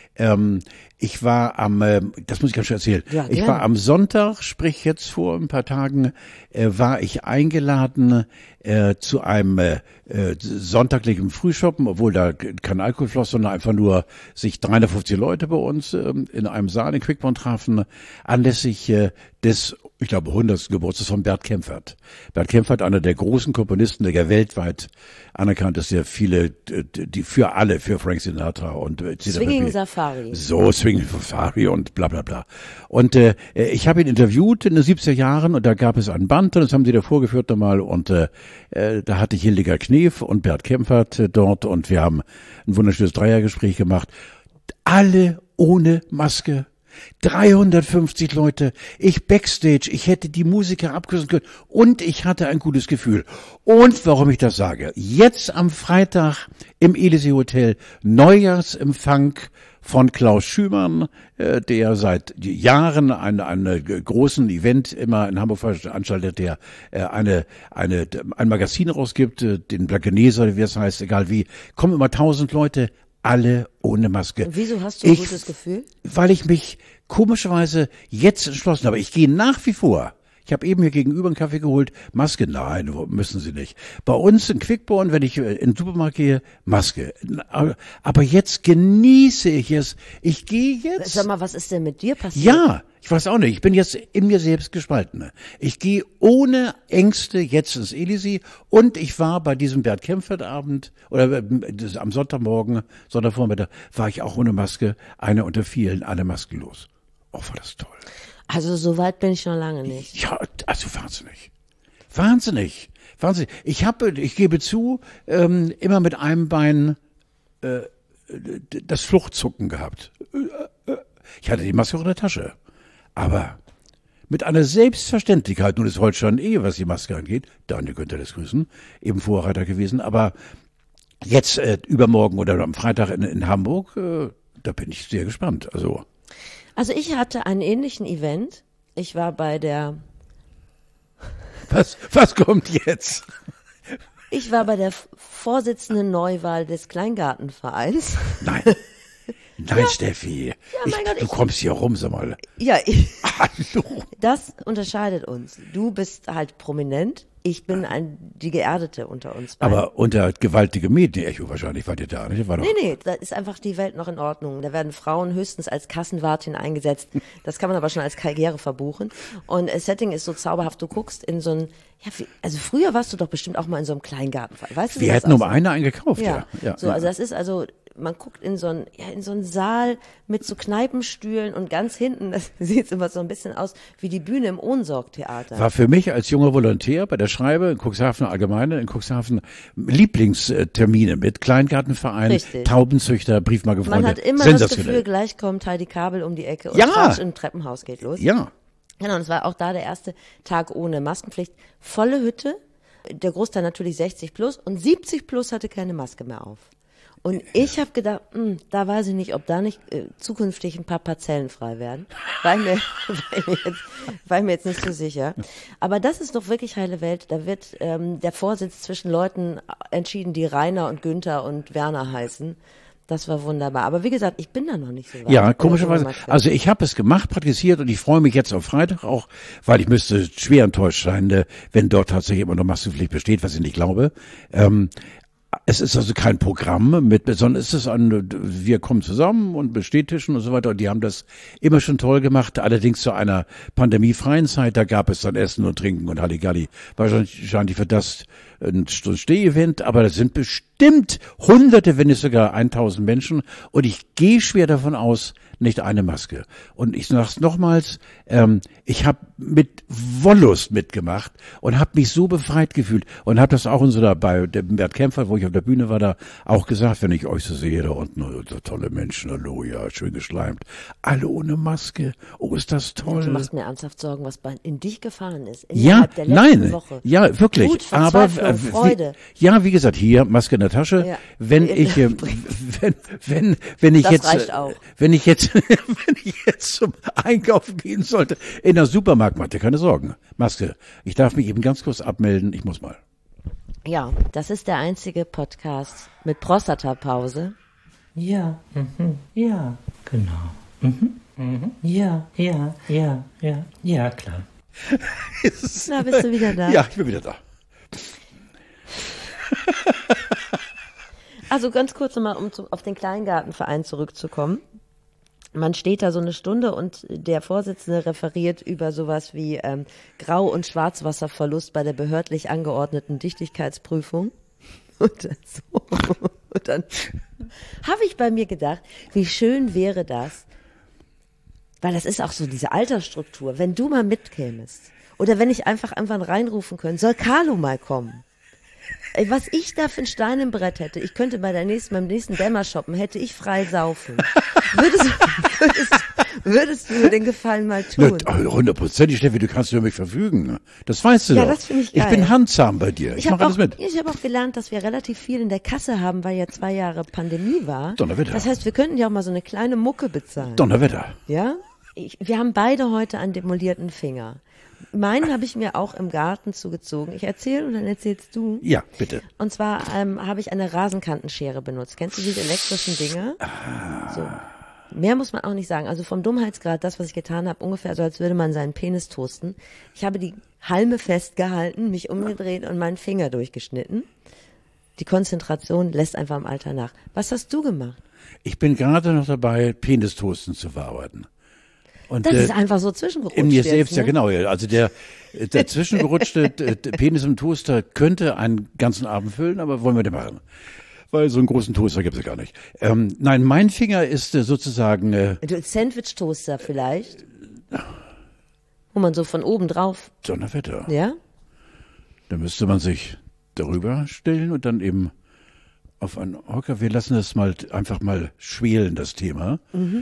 [SPEAKER 2] Ich war das muss ich ganz schön erzählen.
[SPEAKER 1] Ja,
[SPEAKER 2] ich war am Sonntag, sprich jetzt vor ein paar Tagen, war ich eingeladen zu einem sonntaglichen Frühschoppen, obwohl da kein Alkohol floss, sondern einfach nur sich 350 Leute bei uns in einem Saal in Quickborn trafen, anlässlich des, ich glaube, 100. Geburtstags von Bert Kaempfert. Bert Kaempfert, einer der großen Komponisten, der weltweit anerkannt ist, der viele, für Frank Sinatra und
[SPEAKER 1] Swinging Safari.
[SPEAKER 2] So, Swinging Safari und bla bla bla. Und ich habe ihn interviewt in den 70er Jahren und da gab es ein Band und das haben sie da vorgeführt nochmal und da hatte ich Hildegard Knef und Bert Kaempfert dort und wir haben ein wunderschönes Dreiergespräch gemacht. Alle ohne Maske. 350 Leute, ich Backstage, ich hätte die Musiker abkürzen können und ich hatte ein gutes Gefühl. Und warum ich das sage, jetzt am Freitag im Elysee Hotel Neujahrsempfang von Klaus Schümann, der seit Jahren einen großen Event immer in Hamburg veranstaltet, der ein Magazin rausgibt, den Blankeneser, wie es heißt, egal wie, kommen immer 1000 Leute, alle ohne Maske.
[SPEAKER 1] Und wieso hast du ein gutes Gefühl?
[SPEAKER 2] Weil ich mich komischerweise jetzt entschlossen habe. Ich gehe nach wie vor. Ich habe eben hier gegenüber einen Kaffee geholt. Maske? Nein, müssen Sie nicht. Bei uns in Quickborn, wenn ich in den Supermarkt gehe, Maske. Aber jetzt genieße ich es. Ich gehe jetzt.
[SPEAKER 1] Sag mal, was ist denn mit dir passiert?
[SPEAKER 2] Ja, ich weiß auch nicht. Ich bin jetzt in mir selbst gespalten. Ich gehe ohne Ängste jetzt ins Elysee und ich war bei diesem Bert Kaempfert-Abend oder am Sonntagvormittag, war ich auch ohne Maske, einer unter vielen, alle maskenlos. Oh, war das toll.
[SPEAKER 1] Also so weit bin ich noch lange nicht.
[SPEAKER 2] Ja, also wahnsinnig. Ich gebe zu, immer mit einem Bein das Fluchtzucken gehabt. Ich hatte die Maske auch in der Tasche. Aber mit einer Selbstverständlichkeit, nun ist heute schon was die Maske angeht, Daniel Günther lässt grüßen, eben Vorreiter gewesen, aber jetzt übermorgen oder am Freitag in Hamburg, da bin ich sehr gespannt. Also
[SPEAKER 1] ich hatte einen ähnlichen Event. Ich war bei der...
[SPEAKER 2] Was kommt jetzt?
[SPEAKER 1] Ich war bei der Vorsitzenden Neuwahl des Kleingartenvereins.
[SPEAKER 2] Nein, Steffi.
[SPEAKER 1] Mein Gott,
[SPEAKER 2] du kommst hier rum, sag mal.
[SPEAKER 1] Ja,
[SPEAKER 2] Hallo.
[SPEAKER 1] Das unterscheidet uns. Du bist halt prominent. Ich bin die Geerdete unter uns beiden.
[SPEAKER 2] Aber unter gewaltigem Medienecho wahrscheinlich wart ihr da, nicht?
[SPEAKER 1] Nee, da ist einfach die Welt noch in Ordnung. Da werden Frauen höchstens als Kassenwartin eingesetzt. Das kann man aber schon als Karriere verbuchen. Und das Setting ist so zauberhaft. Du guckst in so ein, also früher warst du doch bestimmt auch mal in so einem Kleingarten. Weißt du,
[SPEAKER 2] wir hätten um eine eingekauft, ja.
[SPEAKER 1] Also das ist man guckt in so einen Saal mit so Kneipenstühlen und ganz hinten, das sieht immer so ein bisschen aus wie die Bühne im Ohnsorg-Theater.
[SPEAKER 2] War für mich als junger Volontär bei der Schreibe in Cuxhaven Allgemeine, in Cuxhaven Lieblingstermine mit Kleingartenverein,
[SPEAKER 1] Richtig.
[SPEAKER 2] Taubenzüchter, Briefmarkenfreunde.
[SPEAKER 1] Man hat immer das Gefühl, gleich kommt Heidi Kabel um die Ecke und Quatsch im Treppenhaus geht los.
[SPEAKER 2] Ja.
[SPEAKER 1] Genau, und es war auch da der erste Tag ohne Maskenpflicht. Volle Hütte, der Großteil natürlich 60 plus und 70 plus hatte keine Maske mehr auf. Und ich habe gedacht, da weiß ich nicht, ob da nicht zukünftig ein paar Parzellen frei werden. War mir jetzt nicht so sicher. Aber das ist doch wirklich heile Welt. Da wird der Vorsitz zwischen Leuten entschieden, die Rainer und Günther und Werner heißen. Das war wunderbar. Aber wie gesagt, ich bin da noch nicht so weit.
[SPEAKER 2] Ja, komischerweise. Also ich habe es gemacht, praktiziert und ich freue mich jetzt auf Freitag auch, weil ich müsste schwer enttäuscht sein, wenn dort tatsächlich immer noch Maskenpflicht besteht, was ich nicht glaube. Es ist also kein Programm sondern es ist wir kommen zusammen und Bestätischen und so weiter. Und die haben das immer schon toll gemacht. Allerdings zu einer pandemiefreien Zeit, da gab es dann Essen und Trinken und Halligalli. Wahrscheinlich für das ein Steh-Event, aber das sind bestimmt Hunderte, wenn nicht sogar 1000 Menschen. Und ich gehe schwer davon aus, nicht eine Maske. Und ich sag's nochmals, ich habe mit Wollust mitgemacht und habe mich so befreit gefühlt und habe das auch bei dem Bert Kämpfer, wo ich auf der Bühne war, da auch gesagt, wenn ich euch so sehe, da unten, so tolle Menschen, hallo, ja, schön geschleimt, alle ohne Maske, oh, ist das toll.
[SPEAKER 1] Du machst mir ernsthaft Sorgen, was in dich gefahren ist, innerhalb der letzten Woche.
[SPEAKER 2] Ja, wirklich.
[SPEAKER 1] Wut, Verzweiflung, Freude.
[SPEAKER 2] Wie gesagt, hier, Maske in der Tasche,
[SPEAKER 1] ja.
[SPEAKER 2] wenn ich
[SPEAKER 1] das
[SPEAKER 2] jetzt,
[SPEAKER 1] reicht auch.
[SPEAKER 2] wenn ich jetzt zum Einkaufen gehen sollte, in der Supermarkt, macht ihr keine Sorgen. Maske. Ich darf mich eben ganz kurz abmelden. Ich muss mal.
[SPEAKER 1] Ja, das ist der einzige Podcast mit Prostatapause.
[SPEAKER 3] Ja, ja, genau. Ja, klar.
[SPEAKER 1] Na, bist du wieder da?
[SPEAKER 2] Ja, ich bin wieder da.
[SPEAKER 1] Also ganz kurz nochmal, um auf den Kleingartenverein zurückzukommen. Man steht da so eine Stunde und der Vorsitzende referiert über sowas wie Grau- und Schwarzwasserverlust bei der behördlich angeordneten Dichtigkeitsprüfung. Und dann habe ich bei mir gedacht, wie schön wäre das, weil das ist auch so diese Altersstruktur, wenn du mal mitkämest oder wenn ich einfach reinrufen könnte, soll Carlo mal kommen. Ey, was ich da für ein Stein im Brett hätte, ich könnte beim nächsten Dämmershoppen, hätte ich frei saufen. Würdest du mir den Gefallen mal tun?
[SPEAKER 2] 100%, Steffi, du kannst über mich verfügen. Das weißt du doch.
[SPEAKER 1] Ja, das finde ich geil.
[SPEAKER 2] Ich bin handzahm bei dir. Ich mache alles mit.
[SPEAKER 1] Ich habe auch gelernt, dass wir relativ viel in der Kasse haben, weil ja 2 Jahre Pandemie war.
[SPEAKER 2] Donnerwetter.
[SPEAKER 1] Das heißt, wir könnten ja auch mal so eine kleine Mucke bezahlen.
[SPEAKER 2] Donnerwetter.
[SPEAKER 1] Ja? Wir haben beide heute einen demolierten Finger. Meinen habe ich mir auch im Garten zugezogen. Ich erzähle und dann erzählst du.
[SPEAKER 2] Ja, bitte.
[SPEAKER 1] Und zwar habe ich eine Rasenkantenschere benutzt. Kennst du diese elektrischen Dinger? So. Mehr muss man auch nicht sagen. Also vom Dummheitsgrad, das, was ich getan habe, ungefähr so, als würde man seinen Penis toasten. Ich habe die Halme festgehalten, mich umgedreht und meinen Finger durchgeschnitten. Die Konzentration lässt einfach im Alter nach. Was hast du gemacht?
[SPEAKER 2] Ich bin gerade noch dabei, Penistoasten zu verarbeiten. Und,
[SPEAKER 1] das ist einfach so zwischengerutscht.
[SPEAKER 2] In mir selbst,
[SPEAKER 1] ne?
[SPEAKER 2] ja genau. Also der zwischengerutschte Penis im Toaster könnte einen ganzen Abend füllen, aber wollen wir den machen? Weil so einen großen Toaster gibt es gar nicht. Nein, mein Finger ist sozusagen...
[SPEAKER 1] Sandwich-Toaster vielleicht? Wo man so von oben drauf...
[SPEAKER 2] Donnerwetter.
[SPEAKER 1] Ja?
[SPEAKER 2] Da müsste man sich darüber stellen und dann eben auf einen Hocker. Wir lassen das einfach mal schwelen, das Thema.
[SPEAKER 1] Mhm.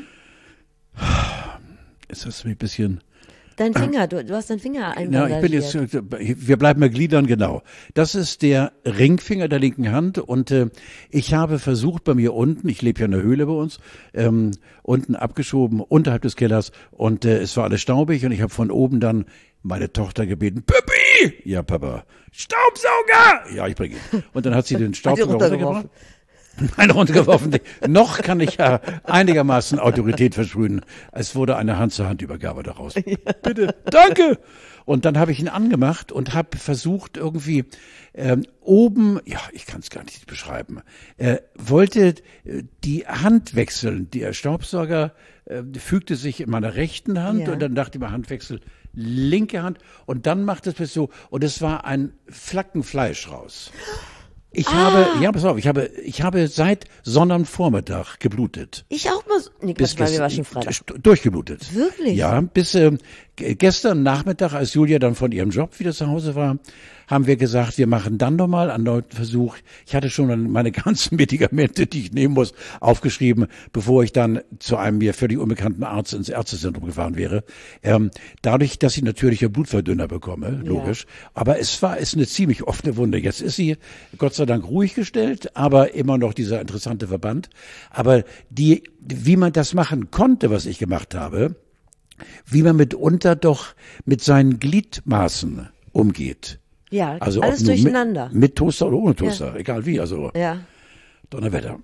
[SPEAKER 2] Ist das ein bisschen...
[SPEAKER 1] Dein Finger, du hast deinen Finger einbandagiert.
[SPEAKER 2] Ja, wir bleiben bei Gliedern, genau. Das ist der Ringfinger der linken Hand und ich habe versucht bei mir unten, ich lebe ja in der Höhle bei uns, unten abgeschoben, unterhalb des Kellers und es war alles staubig und ich habe von oben dann meine Tochter gebeten, Pippi! Ja, Papa. Staubsauger! Ja, ich bringe ihn. Und dann hat sie den Staubsauger runtergebracht. Nein, runtergeworfen. Noch kann ich ja einigermaßen Autorität versprühen. Es wurde eine Hand-zu-Hand-Übergabe daraus. Ja. Bitte, danke. Und dann habe ich ihn angemacht und habe versucht irgendwie oben, ja, ich kann es gar nicht beschreiben, wollte die Hand wechseln. Der Staubsauger fügte sich in meiner rechten Hand und dann dachte ich mir Handwechsel, linke Hand und dann macht es so und es war ein Flacken Fleisch raus. Pass auf, ich habe seit Sonnabendvormittag geblutet.
[SPEAKER 1] Ich auch mal. Nee,
[SPEAKER 2] Bis
[SPEAKER 1] bei mir war schon Freitag.
[SPEAKER 2] Durchgeblutet.
[SPEAKER 1] Wirklich?
[SPEAKER 2] Ja, bis gestern Nachmittag, als Julia dann von ihrem Job wieder zu Hause war, haben wir gesagt, wir machen dann nochmal einen neuen Versuch. Ich hatte schon meine ganzen Medikamente, die ich nehmen muss, aufgeschrieben, bevor ich dann zu einem mir völlig unbekannten Arzt ins Ärztezentrum gefahren wäre. Dadurch, dass ich natürlich einen Blutverdünner bekomme, logisch. Ja. Aber ist eine ziemlich offene Wunde. Jetzt ist sie Gott sei Dank ruhig gestellt, aber immer noch dieser interessante Verband. Aber wie man das machen konnte, was ich gemacht habe, wie man mitunter doch mit seinen Gliedmaßen umgeht.
[SPEAKER 1] Ja,
[SPEAKER 2] also
[SPEAKER 1] alles durcheinander.
[SPEAKER 2] Mit Toaster oder ohne Toaster, egal wie, also Donnerwetter.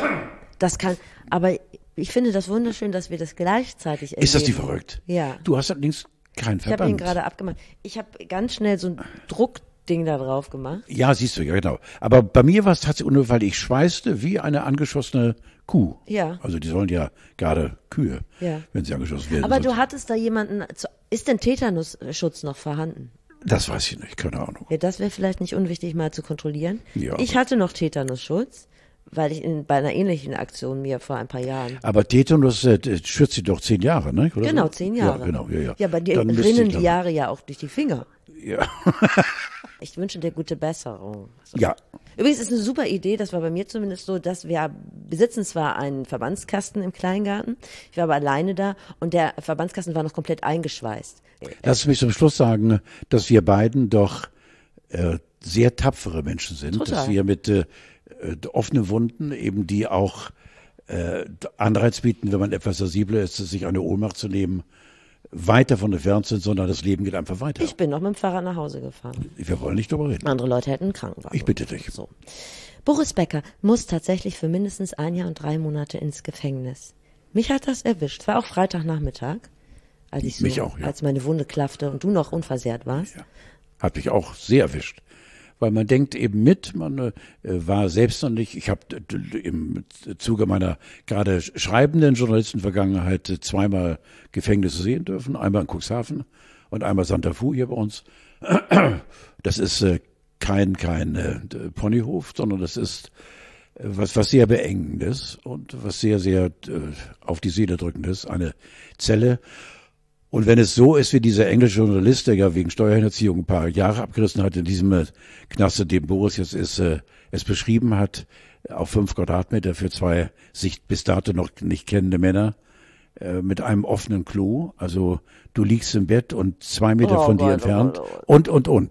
[SPEAKER 1] Aber ich finde das wunderschön, dass wir das gleichzeitig erleben.
[SPEAKER 2] Ist das nicht verrückt?
[SPEAKER 1] Ja.
[SPEAKER 2] Du hast allerdings keinen Verband.
[SPEAKER 1] Ich habe ihn gerade abgemacht. Ich habe ganz schnell so ein Druckding da drauf gemacht.
[SPEAKER 2] Ja, siehst du, ja genau. Aber bei mir war es tatsächlich nur, weil ich schweißte wie eine angeschossene Kuh.
[SPEAKER 1] Ja.
[SPEAKER 2] Also die sollen ja gerade Kühe, wenn sie angeschossen werden.
[SPEAKER 1] Aber du hattest da jemanden, ist denn Tetanusschutz noch vorhanden?
[SPEAKER 2] Das weiß ich nicht, keine Ahnung.
[SPEAKER 1] Ja, das wäre vielleicht nicht unwichtig mal zu kontrollieren.
[SPEAKER 2] Ja,
[SPEAKER 1] ich hatte noch Tetanusschutz, weil ich bei einer ähnlichen Aktion mir vor ein paar Jahren.
[SPEAKER 2] Aber Tetanus schützt sie doch 10 Jahre, ne? Oder
[SPEAKER 1] genau,
[SPEAKER 2] so?
[SPEAKER 1] 10 Jahre.
[SPEAKER 2] Ja, genau, ja.
[SPEAKER 1] Ja, bei dir rinnen die Jahre ja auch durch die Finger.
[SPEAKER 2] Ja.
[SPEAKER 1] Ich wünsche dir gute Besserung. So.
[SPEAKER 2] Ja.
[SPEAKER 1] Übrigens ist eine super Idee, das war bei mir zumindest so, dass wir besitzen zwar einen Verbandskasten im Kleingarten, ich war aber alleine da und der Verbandskasten war noch komplett eingeschweißt.
[SPEAKER 2] Lass mich zum Schluss sagen, dass wir beiden doch sehr tapfere Menschen sind,
[SPEAKER 1] Total.
[SPEAKER 2] dass wir mit offenen Wunden eben die auch Anreiz bieten, wenn man etwas sensibler ist, sich eine Ohnmacht zu nehmen, weit davon entfernt sind, sondern das Leben geht einfach weiter.
[SPEAKER 1] Ich bin noch mit dem Fahrrad nach Hause gefahren.
[SPEAKER 2] Wir wollen nicht darüber reden.
[SPEAKER 1] Andere Leute hätten einen Krankenwagen.
[SPEAKER 2] Ich bitte dich.
[SPEAKER 1] So. Boris Becker muss tatsächlich für mindestens 1 Jahr und 3 Monate ins Gefängnis. Mich hat das erwischt. Es war auch Freitagnachmittag, als meine Wunde klaffte und du noch unversehrt warst.
[SPEAKER 2] Ja. Hat mich auch sehr erwischt. Weil man denkt eben mit, man war selbst noch nicht, ich habe im Zuge meiner gerade schreibenden Journalistenvergangenheit 2-mal Gefängnisse sehen dürfen, einmal in Cuxhaven und einmal Santa Fu hier bei uns. Das ist kein Ponyhof, sondern das ist was sehr Beengendes und was sehr, sehr auf die Seele drückendes, eine Zelle. Und wenn es so ist, wie dieser englische Journalist, der ja wegen Steuerhinterziehung ein paar Jahre abgerissen hat, in diesem Knast, in dem Boris jetzt ist, es beschrieben hat, auf 5 Quadratmeter für 2 sich bis dato noch nicht kennende Männer, mit einem offenen Klo, also du liegst im Bett und 2 Meter von dir entfernt und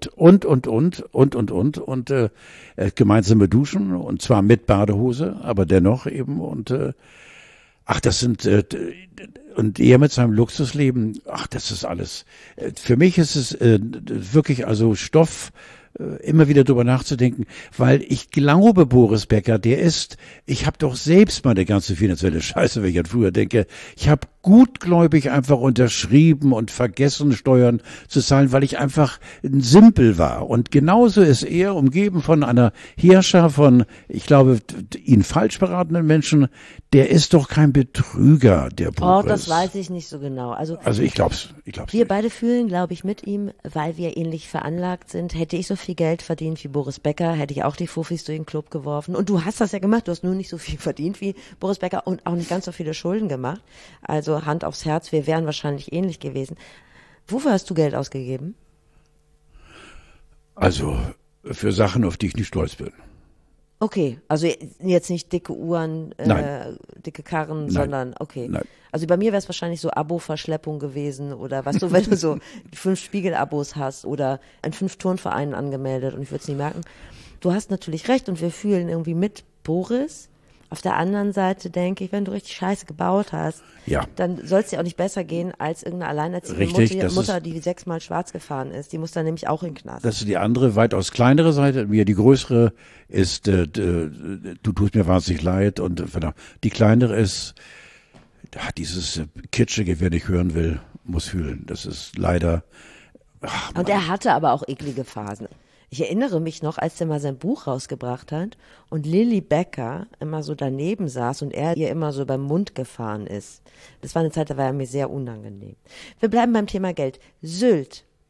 [SPEAKER 2] gemeinsame Duschen und zwar mit Badehose, aber dennoch eben das sind und er mit seinem Luxusleben, das ist alles. Für mich ist es wirklich also Stoff, immer wieder drüber nachzudenken, weil ich glaube, Boris Becker, ich habe doch selbst meine ganze finanzielle Scheiße, wenn ich an früher denke, ich habe gutgläubig einfach unterschrieben und vergessen, Steuern zu zahlen, weil ich einfach ein Simpel war. Und genauso ist er umgeben von einer Heerschar von, ich glaube, ihn falsch beratenden Menschen. Der ist doch kein Betrüger, der Boris.
[SPEAKER 1] Oh, das weiß ich nicht so genau. Also
[SPEAKER 2] ich glaub's.
[SPEAKER 1] Wir beide fühlen, glaube ich, mit ihm, weil wir ähnlich veranlagt sind. Hätte ich so viel Geld verdient wie Boris Becker, hätte ich auch die Fuffis durch den Club geworfen. Und du hast das ja gemacht. Du hast nur nicht so viel verdient wie Boris Becker und auch nicht ganz so viele Schulden gemacht. Also Hand aufs Herz, wir wären wahrscheinlich ähnlich gewesen. Wofür hast du Geld ausgegeben?
[SPEAKER 2] Also für Sachen, auf die ich nicht stolz bin.
[SPEAKER 1] Okay, also jetzt nicht dicke Uhren, dicke Karren, sondern okay.
[SPEAKER 2] Nein.
[SPEAKER 1] Also bei mir wäre es wahrscheinlich so Abo-Verschleppung gewesen oder weißt du, wenn du so 5 Spiegel-Abos hast oder in 5 Turnvereinen angemeldet und ich würde es nie merken. Du hast natürlich recht und wir fühlen irgendwie mit Boris. Auf der anderen Seite denke ich, wenn du richtig Scheiße gebaut hast, dann soll es dir auch nicht besser gehen als irgendeine alleinerziehende Mutter, die 6-mal schwarz gefahren ist. Die muss dann nämlich auch in den Knast.
[SPEAKER 2] Das ist die andere, weitaus kleinere Seite. Die größere ist, du tust mir wahnsinnig leid. Und die kleinere ist, dieses Kitschige, wer nicht hören will, muss fühlen. Das ist leider...
[SPEAKER 1] Und er hatte aber auch eklige Phasen. Ich erinnere mich noch, als der mal sein Buch rausgebracht hat und Lilly Becker immer so daneben saß und er ihr immer so beim Mund gefahren ist. Das war eine Zeit, da war er mir sehr unangenehm. Wir bleiben beim Thema Geld. Sylt.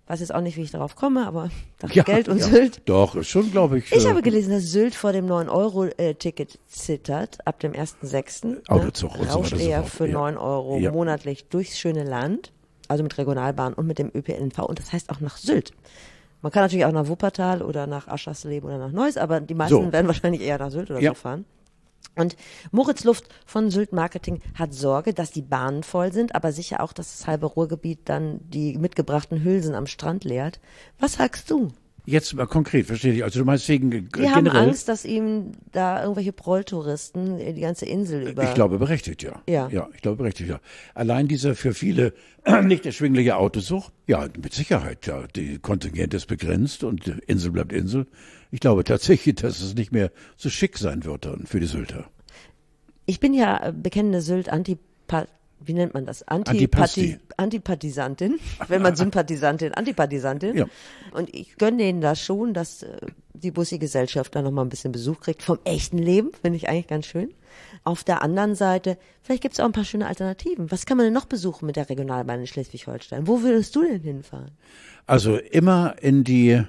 [SPEAKER 1] Weiß jetzt auch nicht, wie ich darauf komme, aber Geld und Sylt.
[SPEAKER 2] Doch, ist schon, glaube ich.
[SPEAKER 1] Ich habe gelesen, dass Sylt vor dem 9-Euro-Ticket zittert, ab dem 1.6.
[SPEAKER 2] Autozug und so
[SPEAKER 1] rauscht
[SPEAKER 2] weiter.
[SPEAKER 1] er für 9 Euro monatlich durchs schöne Land, also mit Regionalbahn und mit dem ÖPNV und das heißt auch nach Sylt. Man kann natürlich auch nach Wuppertal oder nach Aschersleben oder nach Neuss, aber die meisten werden wahrscheinlich eher nach Sylt oder so fahren. Und Moritz Luft von Sylt Marketing hat Sorge, dass die Bahnen voll sind, aber sicher auch, dass das halbe Ruhrgebiet dann die mitgebrachten Hülsen am Strand leert. Was sagst du?
[SPEAKER 2] Jetzt mal konkret, verstehe ich. Also du meinst wegen
[SPEAKER 1] Die haben Angst, dass ihm da irgendwelche Prolltouristen die ganze Insel über...
[SPEAKER 2] Ich glaube berechtigt, ja. Ja, ich glaube berechtigt, ja. Allein dieser für viele nicht erschwingliche Autosucht, ja, mit Sicherheit, ja. Die Kontingent ist begrenzt und die Insel bleibt Insel. Ich glaube tatsächlich, dass es nicht mehr so schick sein wird dann für die Sylter.
[SPEAKER 1] Ich bin ja bekennende wie nennt man das? Antipathisantin, wenn man Sympathisantin, Antipathisantin. Ja. Und ich gönne denen das schon, dass die Bussi-Gesellschaft da nochmal ein bisschen Besuch kriegt vom echten Leben, finde ich eigentlich ganz schön. Auf der anderen Seite, vielleicht gibt es auch ein paar schöne Alternativen. Was kann man denn noch besuchen mit der Regionalbahn in Schleswig-Holstein? Wo würdest du denn hinfahren?
[SPEAKER 2] Also immer in die,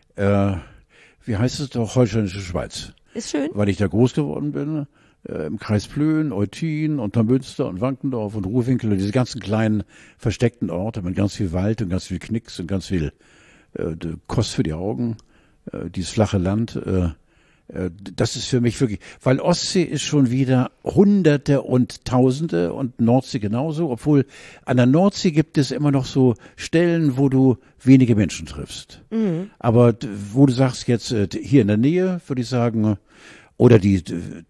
[SPEAKER 2] wie heißt es doch, holsteinische Schweiz.
[SPEAKER 1] Ist schön.
[SPEAKER 2] Weil ich da groß geworden bin. Im Kreis Plön, Eutin, Untermünster und Wankendorf und Ruhwinkel und diese ganzen kleinen versteckten Orte mit ganz viel Wald und ganz viel Knicks und ganz viel Kost für die Augen, dieses flache Land, das ist für mich wirklich, weil Ostsee ist schon wieder Hunderte und Tausende und Nordsee genauso, obwohl an der Nordsee gibt es immer noch so Stellen, wo du wenige Menschen triffst. Mhm. Aber wo du sagst jetzt, hier in der Nähe, würde ich sagen, oder die,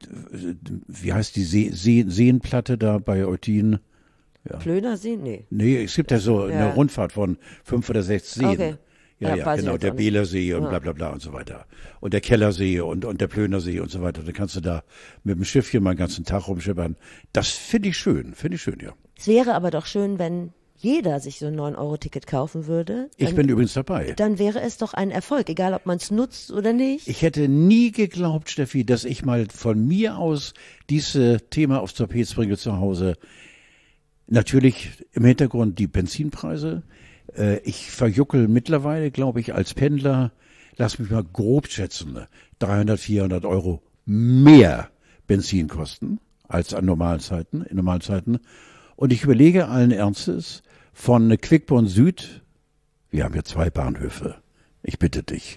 [SPEAKER 2] wie heißt die Seenplatte da bei Eutin? Ja.
[SPEAKER 1] Plöner See? Nee.
[SPEAKER 2] Nee, es gibt ja so eine Rundfahrt von 5 oder 6 Seen.
[SPEAKER 1] Okay.
[SPEAKER 2] Ja, genau, der Beelersee und bla bla bla und so weiter. Und der Kellersee und der Plönersee und so weiter. Dann kannst du da mit dem Schiffchen mal einen ganzen Tag rumschippern. Das finde ich schön, ja.
[SPEAKER 1] Es wäre aber doch schön, wenn jeder sich so ein 9-Euro-Ticket kaufen würde.
[SPEAKER 2] Ich bin übrigens dabei.
[SPEAKER 1] Dann wäre es doch ein Erfolg, egal ob man es nutzt oder nicht.
[SPEAKER 2] Ich hätte nie geglaubt, Steffi, dass ich mal von mir aus dieses Thema aufs Tapet bringe zu Hause. Natürlich im Hintergrund die Benzinpreise. Ich verjuckel mittlerweile, glaube ich, als Pendler, lass mich mal grob schätzen, 300, 400 Euro mehr Benzinkosten als in normalen Zeiten. Und ich überlege allen Ernstes, von Quickborn Süd, wir haben ja 2 Bahnhöfe, ich bitte dich.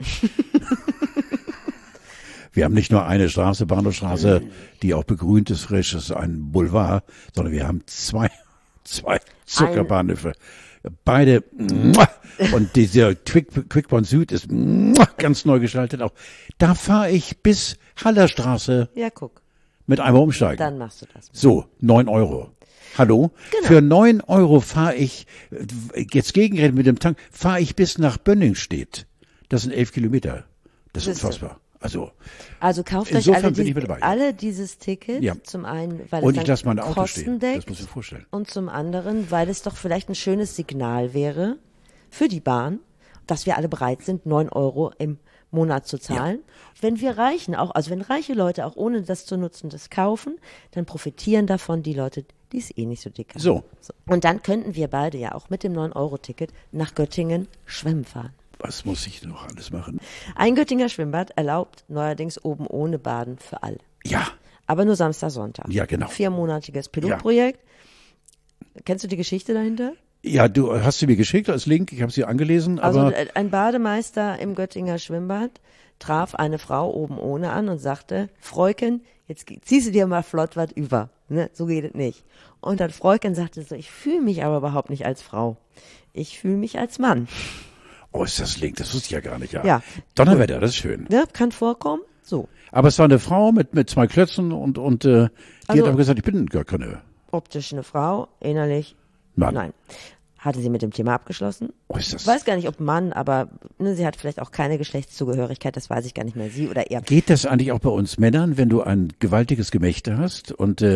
[SPEAKER 2] Wir haben nicht nur eine Straße, Bahnhofstraße, die auch begrünt ist, frisch, ist ein Boulevard, sondern wir haben zwei Zuckerbahnhöfe. Beide, und dieser Quickborn Süd ist ganz neu gestaltet auch. Da fahre ich bis Hallerstraße.
[SPEAKER 1] Ja, guck.
[SPEAKER 2] Mit einmal umsteigen.
[SPEAKER 1] Dann machst du das.
[SPEAKER 2] So, 9 Euro. Hallo? Genau. Für 9 Euro fahre ich, jetzt gegengerechnet mit dem Tank, fahre ich bis nach Bönningstedt. Das sind 11 Kilometer. Das ist unfassbar.
[SPEAKER 1] Also kauft euch alle dieses Ticket, zum einen, weil
[SPEAKER 2] und
[SPEAKER 1] es
[SPEAKER 2] ich dann
[SPEAKER 1] Kosten
[SPEAKER 2] Auto stehen.
[SPEAKER 1] deckt,
[SPEAKER 2] das muss ich mir vorstellen.
[SPEAKER 1] Und zum anderen, weil es doch vielleicht ein schönes Signal wäre für die Bahn, dass wir alle bereit sind, 9 Euro im Monat zu zahlen. Ja. Wenn wir wenn reiche Leute auch ohne das zu nutzen, das kaufen, dann profitieren davon die Leute, die es eh nicht so dick haben.
[SPEAKER 2] So.
[SPEAKER 1] Und dann könnten wir beide ja auch mit dem 9-Euro-Ticket nach Göttingen schwimmen fahren.
[SPEAKER 2] Was muss ich noch alles machen?
[SPEAKER 1] Ein Göttinger Schwimmbad erlaubt neuerdings oben ohne Baden für alle.
[SPEAKER 2] Ja.
[SPEAKER 1] Aber nur Samstag, Sonntag.
[SPEAKER 2] Ja, genau.
[SPEAKER 1] 4-monatiges Pilotprojekt. Ja. Kennst du die Geschichte dahinter?
[SPEAKER 2] Ja, du hast sie mir geschickt als Link, ich habe sie angelesen.
[SPEAKER 1] Also ein Bademeister im Göttinger Schwimmbad traf eine Frau oben ohne an und sagte, Frauken, jetzt ziehst du dir mal flott was über. Ne? So geht es nicht. Und dann Frauken sagte so, ich fühle mich aber überhaupt nicht als Frau. Ich fühle mich als Mann.
[SPEAKER 2] Oh, ist das Link, das wusste ich ja gar nicht. Ja. Donnerwetter, das ist schön.
[SPEAKER 1] Ja, kann vorkommen. So.
[SPEAKER 2] Aber es war eine Frau mit 2 Klötzen und die hat aber gesagt, ich bin gar keine.
[SPEAKER 1] Optisch eine Frau, innerlich nein. Hatte sie mit dem Thema abgeschlossen.
[SPEAKER 2] Oh, ist das?
[SPEAKER 1] Ich weiß gar nicht, ob Mann, aber sie hat vielleicht auch keine Geschlechtszugehörigkeit, das weiß ich gar nicht mehr, sie oder er.
[SPEAKER 2] Geht das eigentlich auch bei uns Männern, wenn du ein gewaltiges Gemächte hast und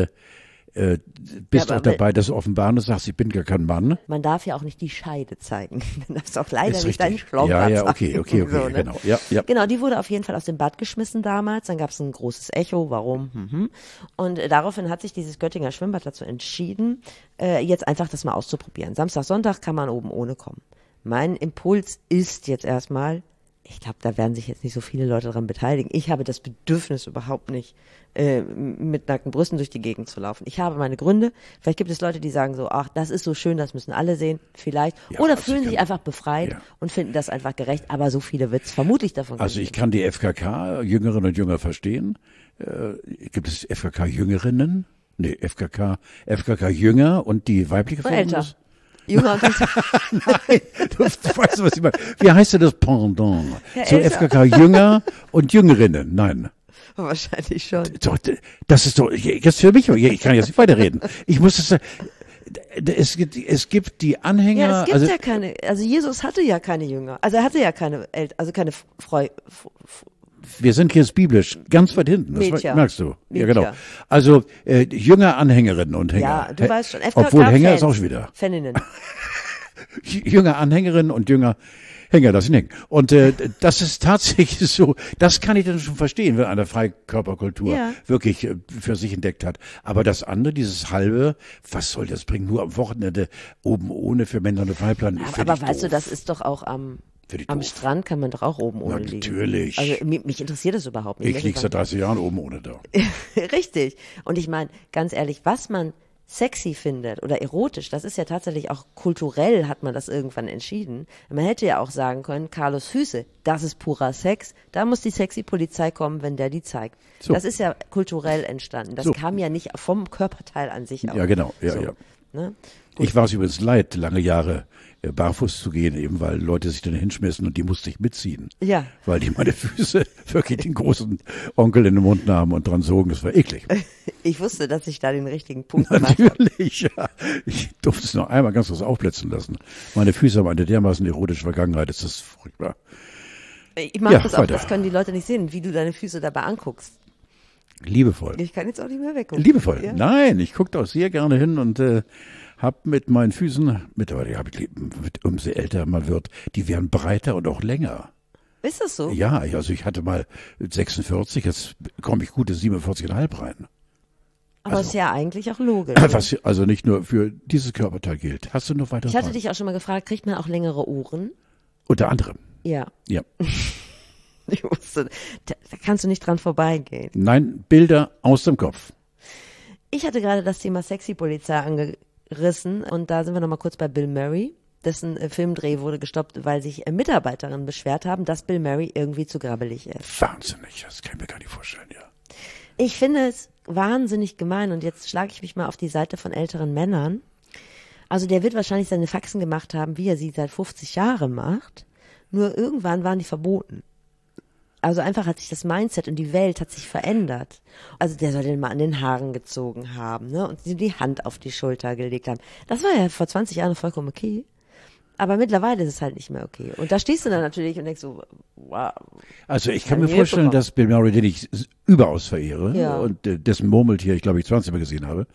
[SPEAKER 2] bist auch dabei, das offenbaren und sagst, ich bin gar kein Mann.
[SPEAKER 1] Man darf ja auch nicht die Scheide zeigen. Du darfst auch leider nicht deinen Schlauchbart
[SPEAKER 2] zeigen. Okay,
[SPEAKER 1] so, ne?
[SPEAKER 2] Genau. Ja.
[SPEAKER 1] Genau, die wurde auf jeden Fall aus dem Bad geschmissen damals. Dann gab es ein großes Echo, warum? Und daraufhin hat sich dieses Göttinger Schwimmbad dazu entschieden, jetzt einfach das mal auszuprobieren. Samstag, Sonntag kann man oben ohne kommen. Mein Impuls ist jetzt erstmal, ich glaube, da werden sich jetzt nicht so viele Leute daran beteiligen. Ich habe das Bedürfnis überhaupt nicht, mit nackten Brüsten durch die Gegend zu laufen. Ich habe meine Gründe. Vielleicht gibt es Leute, die sagen so, ach, das ist so schön, das müssen alle sehen. Vielleicht. Ja, oder fühlen sich einfach befreit und finden das einfach gerecht. Aber so viele wird es vermutlich davon geben.
[SPEAKER 2] Also ich kann die FKK, Jüngerinnen und Jünger verstehen. Gibt es FKK-Jüngerinnen? Nee, FKK-Jünger und die weibliche Form?
[SPEAKER 1] Älter. Jünger und
[SPEAKER 2] Nein, du weißt, was ich meine. Wie heißt denn das Pendant? Ja, so FKK-Jünger und Jüngerinnen? Nein.
[SPEAKER 1] Wahrscheinlich schon.
[SPEAKER 2] Doch, das ist doch, jetzt für mich, ich kann jetzt nicht weiterreden. Ich muss es, es gibt die Anhänger.
[SPEAKER 1] Ja, es gibt ja keine, also Jesus hatte ja keine Jünger. Also er hatte ja keine Eltern, also keine
[SPEAKER 2] Wir sind jetzt biblisch ganz weit hinten, das
[SPEAKER 1] Mädchen.
[SPEAKER 2] Merkst du.
[SPEAKER 1] Mädchen.
[SPEAKER 2] Ja, genau. Also Jünger, Anhängerinnen und Hänger.
[SPEAKER 1] Ja, du weißt schon. FKK
[SPEAKER 2] Obwohl Hänger ist auch schon wieder.
[SPEAKER 1] Faninnen.
[SPEAKER 2] Jünger, Anhängerinnen und Jünger, Hänger, das sind Hängen. Und das ist tatsächlich so, das kann ich dann schon verstehen, wenn einer Freikörperkultur wirklich für sich entdeckt hat. Aber das andere, dieses halbe, was soll das bringen? Nur am Wochenende oben ohne für Männer und Weiblein.
[SPEAKER 1] Aber weißt du, das ist doch auch am Strand kann man doch auch oben ohne liegen.
[SPEAKER 2] Natürlich.
[SPEAKER 1] Also mich interessiert das überhaupt nicht.
[SPEAKER 2] Ich liege seit 30 Jahren oben ohne da.
[SPEAKER 1] Richtig. Und ich meine, ganz ehrlich, was man sexy findet oder erotisch, das ist ja tatsächlich auch kulturell, hat man das irgendwann entschieden. Man hätte ja auch sagen können, Carlos Füße, das ist purer Sex, da muss die sexy Polizei kommen, wenn der die zeigt. So. Das ist ja kulturell entstanden. Das kam ja nicht vom Körperteil an sich aus.
[SPEAKER 2] Ja, genau. Ja.
[SPEAKER 1] Ne?
[SPEAKER 2] Ich war es übrigens leid, lange Jahre barfuß zu gehen, eben weil Leute sich dann hinschmissen und die musste ich mitziehen. Ja. Weil die meine Füße wirklich den großen Onkel in den Mund nahmen und dran sogen. Das war eklig.
[SPEAKER 1] Ich wusste, dass ich da den richtigen Punkt gemacht habe.
[SPEAKER 2] Natürlich, ja. Ich durfte es noch einmal ganz kurz aufblitzen lassen. Meine Füße haben eine dermaßen erotische Vergangenheit, das ist furchtbar.
[SPEAKER 1] Ich mag das auch, das können die Leute nicht sehen, wie du deine Füße dabei anguckst.
[SPEAKER 2] Liebevoll.
[SPEAKER 1] Ich kann jetzt auch nicht mehr weggucken.
[SPEAKER 2] Liebevoll. Ja? Nein, ich gucke da auch sehr gerne hin und hab mit meinen Füßen, umso älter man wird, die werden breiter und auch länger.
[SPEAKER 1] Ist das so?
[SPEAKER 2] Ja, also ich hatte mal 46, jetzt komme ich gute 47,5 rein.
[SPEAKER 1] Aber also, ist ja eigentlich auch logisch.
[SPEAKER 2] Was also nicht nur für dieses Körperteil gilt. Hast du noch weitere Fragen?
[SPEAKER 1] Ich hatte dich auch schon mal gefragt, kriegt man auch längere Ohren?
[SPEAKER 2] Unter anderem.
[SPEAKER 1] Ja.
[SPEAKER 2] Ja.
[SPEAKER 1] Ich wusste, da kannst du nicht dran vorbeigehen.
[SPEAKER 2] Nein, Bilder aus dem Kopf.
[SPEAKER 1] Ich hatte gerade das Thema Sexy-Polizei angerissen und da sind wir nochmal kurz bei Bill Murray. Dessen Filmdreh wurde gestoppt, weil sich Mitarbeiterinnen beschwert haben, dass Bill Murray irgendwie zu grabbelig ist.
[SPEAKER 2] Wahnsinnig, das kann ich mir gar nicht vorstellen, ja.
[SPEAKER 1] Ich finde es wahnsinnig gemein und jetzt schlage ich mich mal auf die Seite von älteren Männern. Also der wird wahrscheinlich seine Faxen gemacht haben, wie er sie seit 50 Jahren macht. Nur irgendwann waren die verboten. Also einfach hat sich das Mindset und die Welt hat sich verändert. Also der soll den mal an den Haaren gezogen haben, ne? Und die Hand auf die Schulter gelegt haben. Das war ja vor 20 Jahren vollkommen okay. Aber mittlerweile ist es halt nicht mehr okay. Und da stehst du dann natürlich und denkst so, wow.
[SPEAKER 2] Also ich kann mir vorstellen, dass Bill Murray, den ich überaus verehre und dessen Murmeltier ich glaube ich 20 Mal gesehen habe,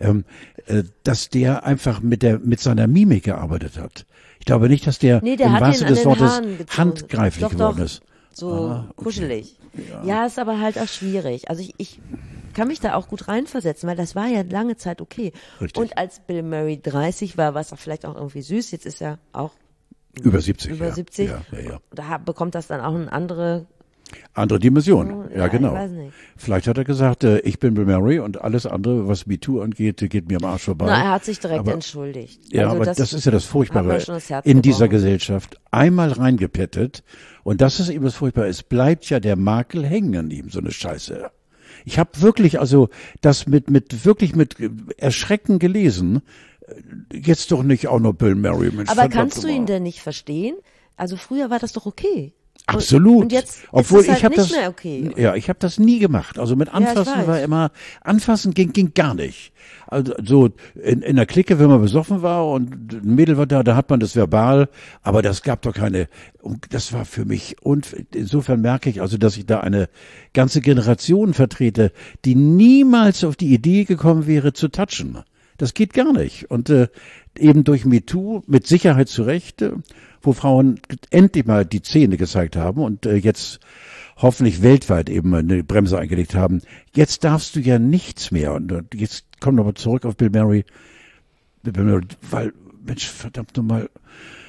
[SPEAKER 2] dass der einfach mit seiner Mimik gearbeitet hat. Ich glaube nicht, dass der im wahrsten des Wortes handgreiflich geworden ist.
[SPEAKER 1] So kuschelig. Ja, ist aber halt auch schwierig. Also ich kann mich da auch gut reinversetzen, weil das war ja lange Zeit okay.
[SPEAKER 2] Richtig.
[SPEAKER 1] Und als Bill Murray 30 war, war es auch vielleicht auch irgendwie süß. Jetzt ist er auch
[SPEAKER 2] über 70.
[SPEAKER 1] Über 70.
[SPEAKER 2] Ja.
[SPEAKER 1] Da bekommt das dann auch eine andere
[SPEAKER 2] Dimension. Ja, genau.
[SPEAKER 1] Ich weiß nicht.
[SPEAKER 2] Vielleicht hat er gesagt, ich bin Bill Murray und alles andere, was MeToo angeht, geht mir am Arsch vorbei.
[SPEAKER 1] Na, er hat sich direkt entschuldigt.
[SPEAKER 2] Ja, also aber das ist ja das Furchtbare in dieser Gesellschaft. Einmal reingepettet und das ist eben das Furchtbare. Es bleibt ja der Makel hängen an ihm, so eine Scheiße. Ich habe wirklich also das mit Erschrecken gelesen. Jetzt doch nicht auch noch Bill Murray. Mensch,
[SPEAKER 1] aber kannst du ihn denn nicht verstehen? Also früher war das doch okay.
[SPEAKER 2] Absolut.
[SPEAKER 1] Und jetzt
[SPEAKER 2] obwohl
[SPEAKER 1] ist es halt
[SPEAKER 2] ich
[SPEAKER 1] nicht mehr okay.
[SPEAKER 2] Ja, ich habe das nie gemacht. Also mit Anfassen war immer, Anfassen ging gar nicht. Also so in der Clique, wenn man besoffen war und ein Mädel war da hat man das verbal, aber das gab doch keine, das war für mich, und insofern merke ich also, dass ich da eine ganze Generation vertrete, die niemals auf die Idee gekommen wäre zu touchen. Das geht gar nicht. Und eben durch MeToo mit Sicherheit zu Recht, wo Frauen endlich mal die Zähne gezeigt haben und jetzt hoffentlich weltweit eben eine Bremse eingelegt haben. Jetzt darfst du ja nichts mehr. Und jetzt komm nochmal zurück auf Bill Murray, weil, Mensch, verdammt nochmal,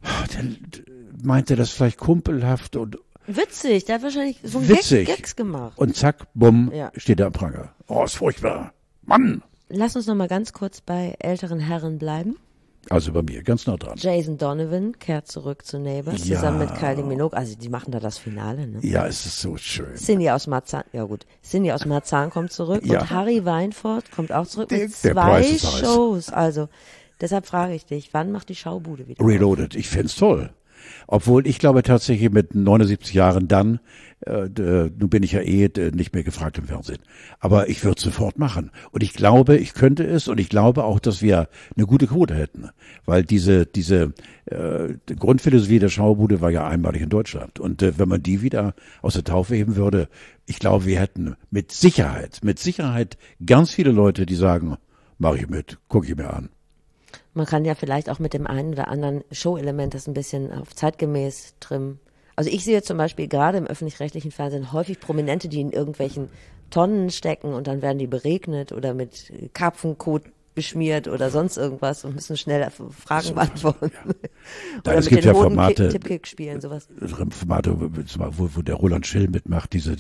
[SPEAKER 2] Der meinte das vielleicht kumpelhaft und
[SPEAKER 1] witzig, der hat wahrscheinlich so einen Gags gemacht.
[SPEAKER 2] Und zack, bumm, steht er am Pranger. Oh, ist furchtbar. Mann!
[SPEAKER 1] Lass uns noch mal ganz kurz bei älteren Herren bleiben.
[SPEAKER 2] Also bei mir, ganz nah dran.
[SPEAKER 1] Jason Donovan kehrt zurück zu Neighbours, zusammen mit Kylie Minogue. Also die machen da das Finale, ne?
[SPEAKER 2] Ja, es ist so schön.
[SPEAKER 1] Cindy aus Marzahn kommt zurück und Harry Weinfurt kommt auch zurück mit 2 Shows. Also deshalb frage ich dich, wann macht die Schaubude wieder
[SPEAKER 2] Reloaded, ich find's toll. Obwohl ich glaube tatsächlich mit 79 Jahren dann, nun bin ich ja nicht mehr gefragt im Fernsehen, aber ich würde es sofort machen. Und ich glaube, ich könnte es und ich glaube auch, dass wir eine gute Quote hätten. Weil diese Grundphilosophie der Schaubude war ja einmalig in Deutschland. Und wenn man die wieder aus der Taufe heben würde, ich glaube, wir hätten mit Sicherheit ganz viele Leute, die sagen, mache ich mit, gucke ich mir an.
[SPEAKER 1] Man kann ja vielleicht auch mit dem einen oder anderen Show-Element das ein bisschen auf zeitgemäß trimmen. Also ich sehe zum Beispiel gerade im öffentlich-rechtlichen Fernsehen häufig Prominente, die in irgendwelchen Tonnen stecken und dann werden die beregnet oder mit Karpfenkot beschmiert oder sonst irgendwas und müssen schnell Fragen beantworten.
[SPEAKER 2] Ja. Oder es gibt ja Formate,
[SPEAKER 1] Tippkick spielen, sowas.
[SPEAKER 2] Formate, wo der Roland Schill mitmacht, diese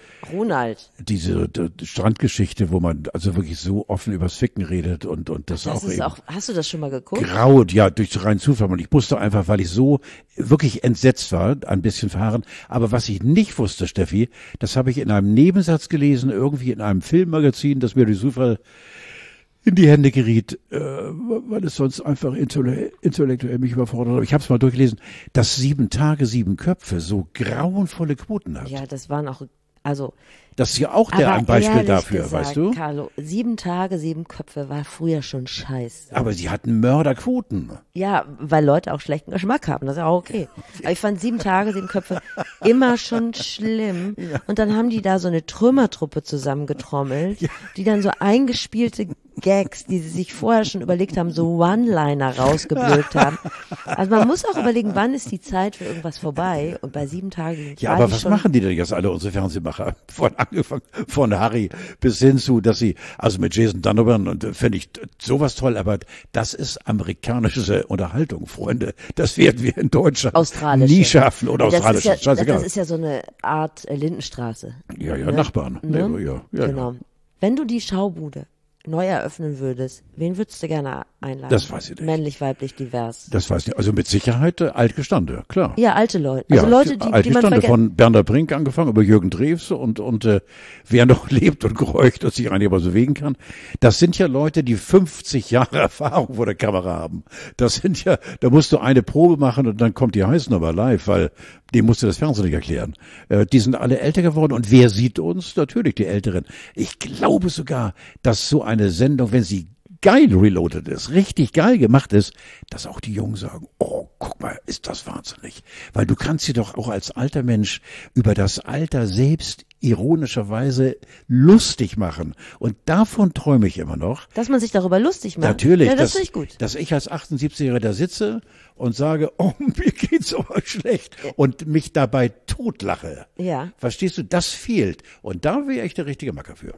[SPEAKER 2] Strandgeschichte, wo man also wirklich so offen übers Ficken redet und das auch eben.
[SPEAKER 1] Hast du das schon mal geguckt?
[SPEAKER 2] Graut, ja, durch reinen Zufall. Und ich musste einfach, weil ich so wirklich entsetzt war, ein bisschen verharren. Aber was ich nicht wusste, Steffi, das habe ich in einem Nebensatz gelesen, irgendwie in einem Filmmagazin, das mir durch Zufall in die Hände geriet, weil es sonst einfach intellektuell mich überfordert hat. Ich habe es mal durchgelesen, dass 7 Tage, 7 Köpfe so grauenvolle Quoten hat.
[SPEAKER 1] Ja, das waren auch,
[SPEAKER 2] das ist ja auch ein Beispiel dafür,
[SPEAKER 1] gesagt,
[SPEAKER 2] weißt du?
[SPEAKER 1] Carlo, 7 Tage, 7 Köpfe war früher schon scheiße.
[SPEAKER 2] Aber sie hatten Mörderquoten.
[SPEAKER 1] Ja, weil Leute auch schlechten Geschmack haben, das ist auch okay. Aber ich fand 7 Tage, 7 Köpfe immer schon schlimm. Ja. Und dann haben die da so eine Trümmertruppe zusammengetrommelt, die dann so eingespielte Gags, die sie sich vorher schon überlegt haben, so One-Liner rausgeblökt haben. Also man muss auch überlegen, wann ist die Zeit für irgendwas vorbei? Und bei 7 Tagen.
[SPEAKER 2] Ja, aber was machen die denn jetzt alle, unsere Fernsehmacher? Angefangen von Harry bis hin zu, dass sie, also mit Jason Donovan, und finde ich sowas toll, aber das ist amerikanische Unterhaltung, Freunde. Das werden wir in Deutschland nie schaffen. Oder australisch, scheißegal.
[SPEAKER 1] Das ist ja so eine Art Lindenstraße.
[SPEAKER 2] Ja, ne? Nachbarn.
[SPEAKER 1] Ne?
[SPEAKER 2] Ja,
[SPEAKER 1] genau. Ja. Wenn du die Schaubude neu eröffnen würdest, wen würdest du gerne einladen?
[SPEAKER 2] Das weiß ich nicht.
[SPEAKER 1] Männlich, weiblich, divers.
[SPEAKER 2] Das weiß ich nicht. Also mit Sicherheit altgestande, klar.
[SPEAKER 1] Ja, alte Leute. Also Leute, die man vergisst.
[SPEAKER 2] Von Bernder Brink angefangen, über Jürgen Drews und wer noch lebt und gehorcht und sich eigentlich aber so bewegen kann. Das sind ja Leute, die 50 Jahre Erfahrung vor der Kamera haben. Das sind ja, da musst du eine Probe machen und dann kommt die Heißnummer live, weil dem musst du das Fernsehen nicht erklären. Die sind alle älter geworden und wer sieht uns? Natürlich die Älteren. Ich glaube sogar, dass so eine Sendung, wenn sie geil reloaded ist, richtig geil gemacht ist, dass auch die Jungen sagen, oh, guck mal, ist das wahnsinnig. Weil du kannst sie doch auch als alter Mensch über das Alter selbst ironischerweise lustig machen. Und davon träume ich immer noch.
[SPEAKER 1] Dass man sich darüber lustig macht.
[SPEAKER 2] Natürlich.
[SPEAKER 1] Ja, das finde ich gut.
[SPEAKER 2] Dass ich als 78-Jähriger da sitze und sage, oh, mir geht's aber schlecht. Und mich dabei totlache.
[SPEAKER 1] Ja.
[SPEAKER 2] Verstehst du? Das fehlt. Und da wäre ich der richtige Macker für.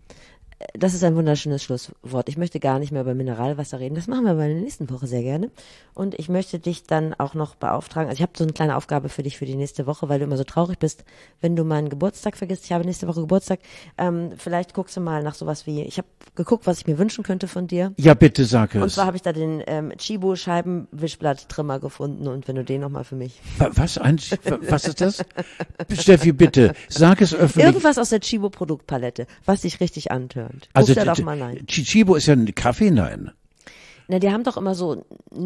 [SPEAKER 1] Das ist ein wunderschönes Schlusswort. Ich möchte gar nicht mehr über Mineralwasser reden. Das machen wir aber in der nächsten Woche sehr gerne. Und ich möchte dich dann auch noch beauftragen. Also ich habe so eine kleine Aufgabe für dich für die nächste Woche, weil du immer so traurig bist, wenn du meinen Geburtstag vergisst. Ich habe nächste Woche Geburtstag. Vielleicht guckst du mal nach sowas wie, ich habe geguckt, was ich mir wünschen könnte von dir.
[SPEAKER 2] Ja, bitte sag es.
[SPEAKER 1] Und zwar habe ich da den Chibo Scheibenwischblatt-Trimmer gefunden. Und wenn du den nochmal für mich.
[SPEAKER 2] Was ist das? Steffi, bitte, sag es öffentlich.
[SPEAKER 1] Irgendwas aus der Chibo Produktpalette, was dich richtig antört.
[SPEAKER 2] Also
[SPEAKER 1] da doch mal rein.
[SPEAKER 2] Chibo ist ja ein Kaffee, nein.
[SPEAKER 1] Na, die haben doch immer so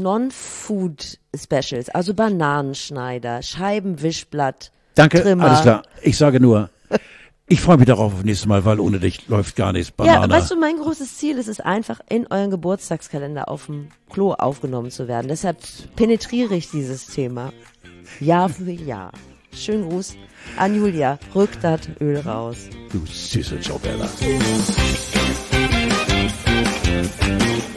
[SPEAKER 1] Non-Food-Specials, also Bananenschneider, Scheibenwischblatt,
[SPEAKER 2] Danke,
[SPEAKER 1] Trimmer.
[SPEAKER 2] Alles klar. Ich sage nur, ich freue mich darauf nächstes Mal, weil ohne dich läuft gar nichts. Banane.
[SPEAKER 1] Ja, weißt du, mein großes Ziel ist es einfach, in euren Geburtstagskalender auf dem Klo aufgenommen zu werden. Deshalb penetriere ich dieses Thema Jahr für Jahr. Schönen Gruß an Julia. Rück das Öl raus.
[SPEAKER 2] Du süße Jobella.